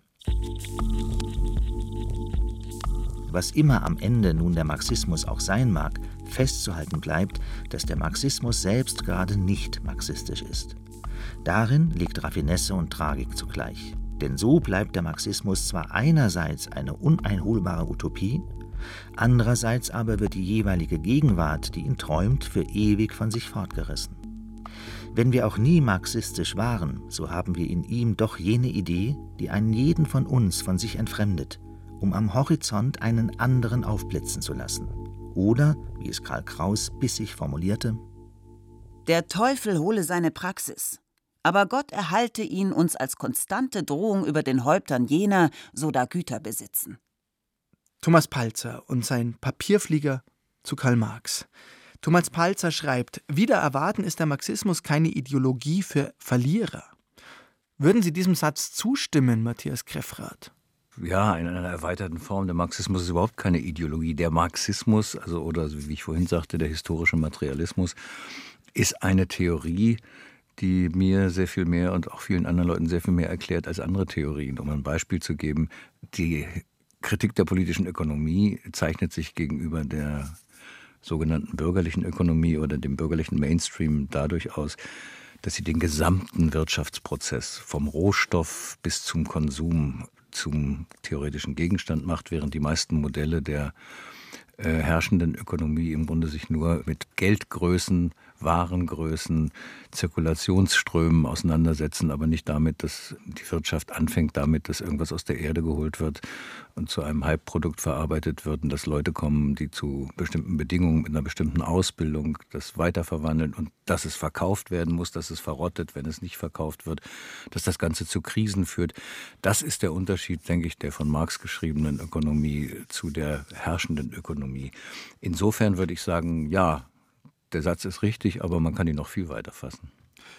Was immer am Ende nun der Marxismus auch sein mag, festzuhalten bleibt, dass der Marxismus selbst gerade nicht marxistisch ist. Darin liegt Raffinesse und Tragik zugleich. Denn so bleibt der Marxismus zwar einerseits eine uneinholbare Utopie, andererseits aber wird die jeweilige Gegenwart, die ihn träumt, für ewig von sich fortgerissen. Wenn wir auch nie marxistisch waren, so haben wir in ihm doch jene Idee, die einen jeden von uns von sich entfremdet, um am Horizont einen anderen aufblitzen zu lassen. Oder, wie es Karl Kraus bissig formulierte: Der Teufel hole seine Praxis, aber Gott erhalte ihn uns als konstante Drohung über den Häuptern jener, so da Güter besitzen. Thomas Palzer und sein Papierflieger zu Karl Marx. Thomas Palzer schreibt: Wider Erwarten ist der Marxismus keine Ideologie für Verlierer. Würden Sie diesem Satz zustimmen, Matthias Greffrath? Ja, in einer erweiterten Form. Der Marxismus ist überhaupt keine Ideologie. Der Marxismus, also oder wie ich vorhin sagte, der historische Materialismus, ist eine Theorie, die mir sehr viel mehr und auch vielen anderen Leuten sehr viel mehr erklärt als andere Theorien. Um ein Beispiel zu geben, die Kritik der politischen Ökonomie zeichnet sich gegenüber der sogenannten bürgerlichen Ökonomie oder dem bürgerlichen Mainstream dadurch aus, dass sie den gesamten Wirtschaftsprozess vom Rohstoff bis zum Konsum zum theoretischen Gegenstand macht, während die meisten Modelle der äh, herrschenden Ökonomie im Grunde sich nur mit Geldgrößen, Warengrößen, Zirkulationsströmen auseinandersetzen, aber nicht damit, dass die Wirtschaft anfängt damit, dass irgendwas aus der Erde geholt wird und zu einem Halbprodukt verarbeitet wird und dass Leute kommen, die zu bestimmten Bedingungen, mit einer bestimmten Ausbildung das weiterverwandeln und dass es verkauft werden muss, dass es verrottet, wenn es nicht verkauft wird, dass das Ganze zu Krisen führt. Das ist der Unterschied, denke ich, der von Marx geschriebenen Ökonomie zu der herrschenden Ökonomie. Insofern würde ich sagen, ja, der Satz ist richtig, aber man kann ihn noch viel weiter fassen.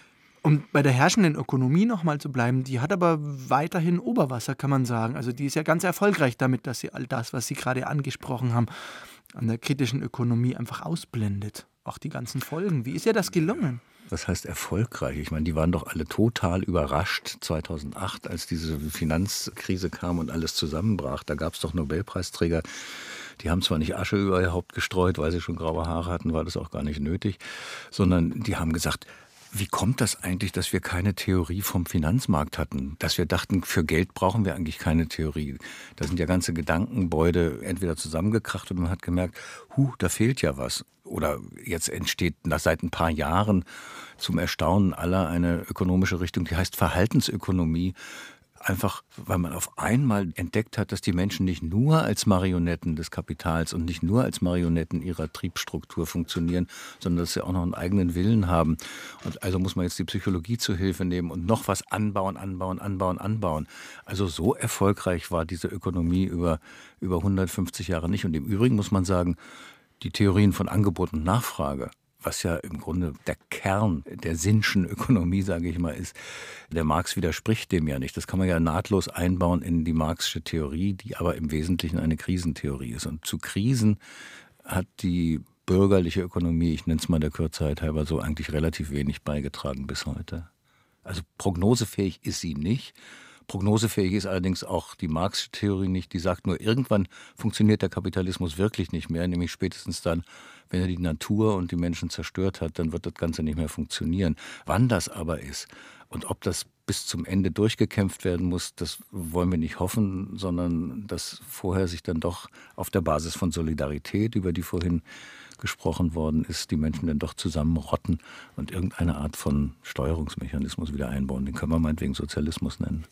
Um bei der herrschenden Ökonomie nochmal zu bleiben, die hat aber weiterhin Oberwasser, kann man sagen. Also die ist ja ganz erfolgreich damit, dass sie all das, was Sie gerade angesprochen haben, an der kritischen Ökonomie einfach ausblendet. Auch die ganzen Folgen. Wie ist ihr das gelungen? Was heißt erfolgreich? Ich meine, die waren doch alle total überrascht zweitausendacht, als diese Finanzkrise kam und alles zusammenbrach. Da gab es doch Nobelpreisträger, die haben zwar nicht Asche über ihr Haupt gestreut, weil sie schon graue Haare hatten, war das auch gar nicht nötig, sondern die haben gesagt, wie kommt das eigentlich, dass wir keine Theorie vom Finanzmarkt hatten? Dass wir dachten, für Geld brauchen wir eigentlich keine Theorie. Da sind ja ganze Gedankengebäude entweder zusammengekracht und man hat gemerkt, huh, da fehlt ja was. Oder jetzt entsteht seit ein paar Jahren zum Erstaunen aller eine ökonomische Richtung, die heißt Verhaltensökonomie. Einfach, weil man auf einmal entdeckt hat, dass die Menschen nicht nur als Marionetten des Kapitals und nicht nur als Marionetten ihrer Triebstruktur funktionieren, sondern dass sie auch noch einen eigenen Willen haben. Und also muss man jetzt die Psychologie zu Hilfe nehmen und noch was anbauen, anbauen, anbauen, anbauen. Also so erfolgreich war diese Ökonomie über, über hundertfünfzig Jahre nicht. Und im Übrigen muss man sagen, die Theorien von Angebot und Nachfrage, was ja im Grunde der Kern der Sinnschen Ökonomie, sage ich mal, ist. Der Marx widerspricht dem ja nicht. Das kann man ja nahtlos einbauen in die marxische Theorie, die aber im Wesentlichen eine Krisentheorie ist. Und zu Krisen hat die bürgerliche Ökonomie, ich nenne es mal der Kürzheit halber so, eigentlich relativ wenig beigetragen bis heute. Also prognosefähig ist sie nicht. Prognosefähig ist allerdings auch die marxische Theorie nicht. Die sagt nur, irgendwann funktioniert der Kapitalismus wirklich nicht mehr, nämlich spätestens dann, wenn er die Natur und die Menschen zerstört hat, dann wird das Ganze nicht mehr funktionieren. Wann das aber ist und ob das bis zum Ende durchgekämpft werden muss, das wollen wir nicht hoffen, sondern dass vorher sich dann doch auf der Basis von Solidarität, über die vorhin gesprochen worden ist, die Menschen dann doch zusammenrotten und irgendeine Art von Steuerungsmechanismus wieder einbauen. Den können wir meinetwegen Sozialismus nennen.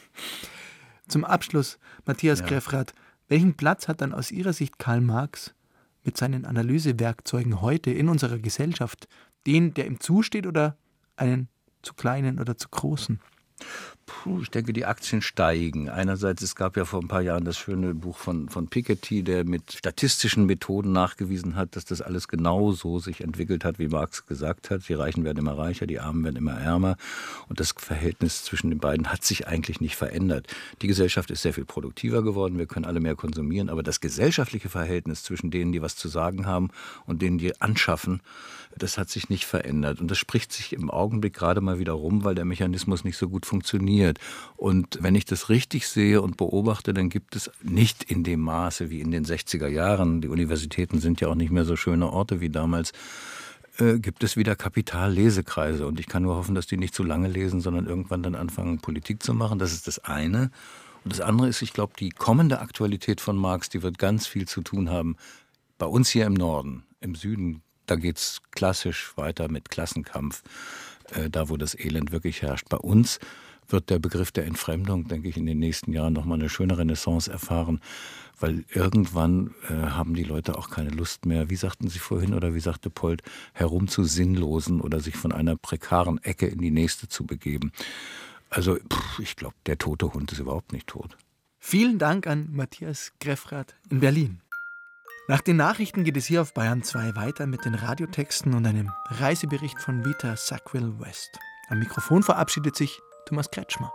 Zum Abschluss, Matthias ja. Greffrath, welchen Platz hat dann aus Ihrer Sicht Karl Marx mit seinen Analysewerkzeugen heute in unserer Gesellschaft? Den, der ihm zusteht, oder einen zu kleinen oder zu großen? Puh, ich denke, die Aktien steigen. Einerseits, es gab ja vor ein paar Jahren das schöne Buch von, von Piketty, der mit statistischen Methoden nachgewiesen hat, dass das alles genau so sich entwickelt hat, wie Marx gesagt hat. Die Reichen werden immer reicher, die Armen werden immer ärmer. Und das Verhältnis zwischen den beiden hat sich eigentlich nicht verändert. Die Gesellschaft ist sehr viel produktiver geworden, wir können alle mehr konsumieren, aber das gesellschaftliche Verhältnis zwischen denen, die was zu sagen haben und denen, die anschaffen, das hat sich nicht verändert. Und das spricht sich im Augenblick gerade mal wieder rum, weil der Mechanismus nicht so gut funktioniert. Und wenn ich das richtig sehe und beobachte, dann gibt es nicht in dem Maße wie in den sechziger Jahren, die Universitäten sind ja auch nicht mehr so schöne Orte wie damals, äh, gibt es wieder Kapitallesekreise. Und ich kann nur hoffen, dass die nicht zu lange lesen, sondern irgendwann dann anfangen, Politik zu machen. Das ist das eine. Und das andere ist, ich glaube, die kommende Aktualität von Marx, die wird ganz viel zu tun haben bei uns hier im Norden. Im Süden, da geht es klassisch weiter mit Klassenkampf, äh, da wo das Elend wirklich herrscht. Bei uns wird der Begriff der Entfremdung, denke ich, in den nächsten Jahren nochmal eine schöne Renaissance erfahren, weil irgendwann äh, haben die Leute auch keine Lust mehr, wie sagten Sie vorhin oder wie sagte Polt, herumzusinnlosen oder sich von einer prekaren Ecke in die nächste zu begeben. Also pff, ich glaube, der tote Hund ist überhaupt nicht tot. Vielen Dank an Matthias Greffrath in Berlin. Nach den Nachrichten geht es hier auf Bayern zwei weiter mit den Radiotexten und einem Reisebericht von Vita Sackville-West. Am Mikrofon verabschiedet sich Thomas Kretschmer.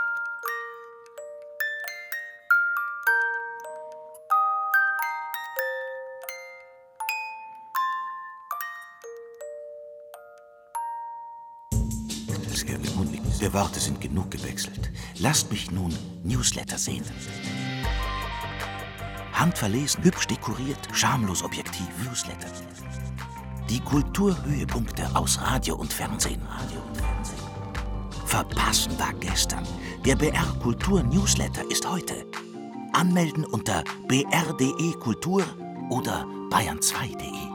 Sehr beunruhigend. Die Worte sind genug gewechselt. Lasst mich nun Newsletter sehen. Handverlesen, hübsch dekoriert, schamlos objektiv. Newsletter. Die Kulturhöhepunkte aus Radio und Fernsehen. Radio und Fernsehen. Verpassen war gestern. Der B R Kultur Newsletter ist heute. Anmelden unter b r punkt d e kultur oder bayern zwei punkt d e.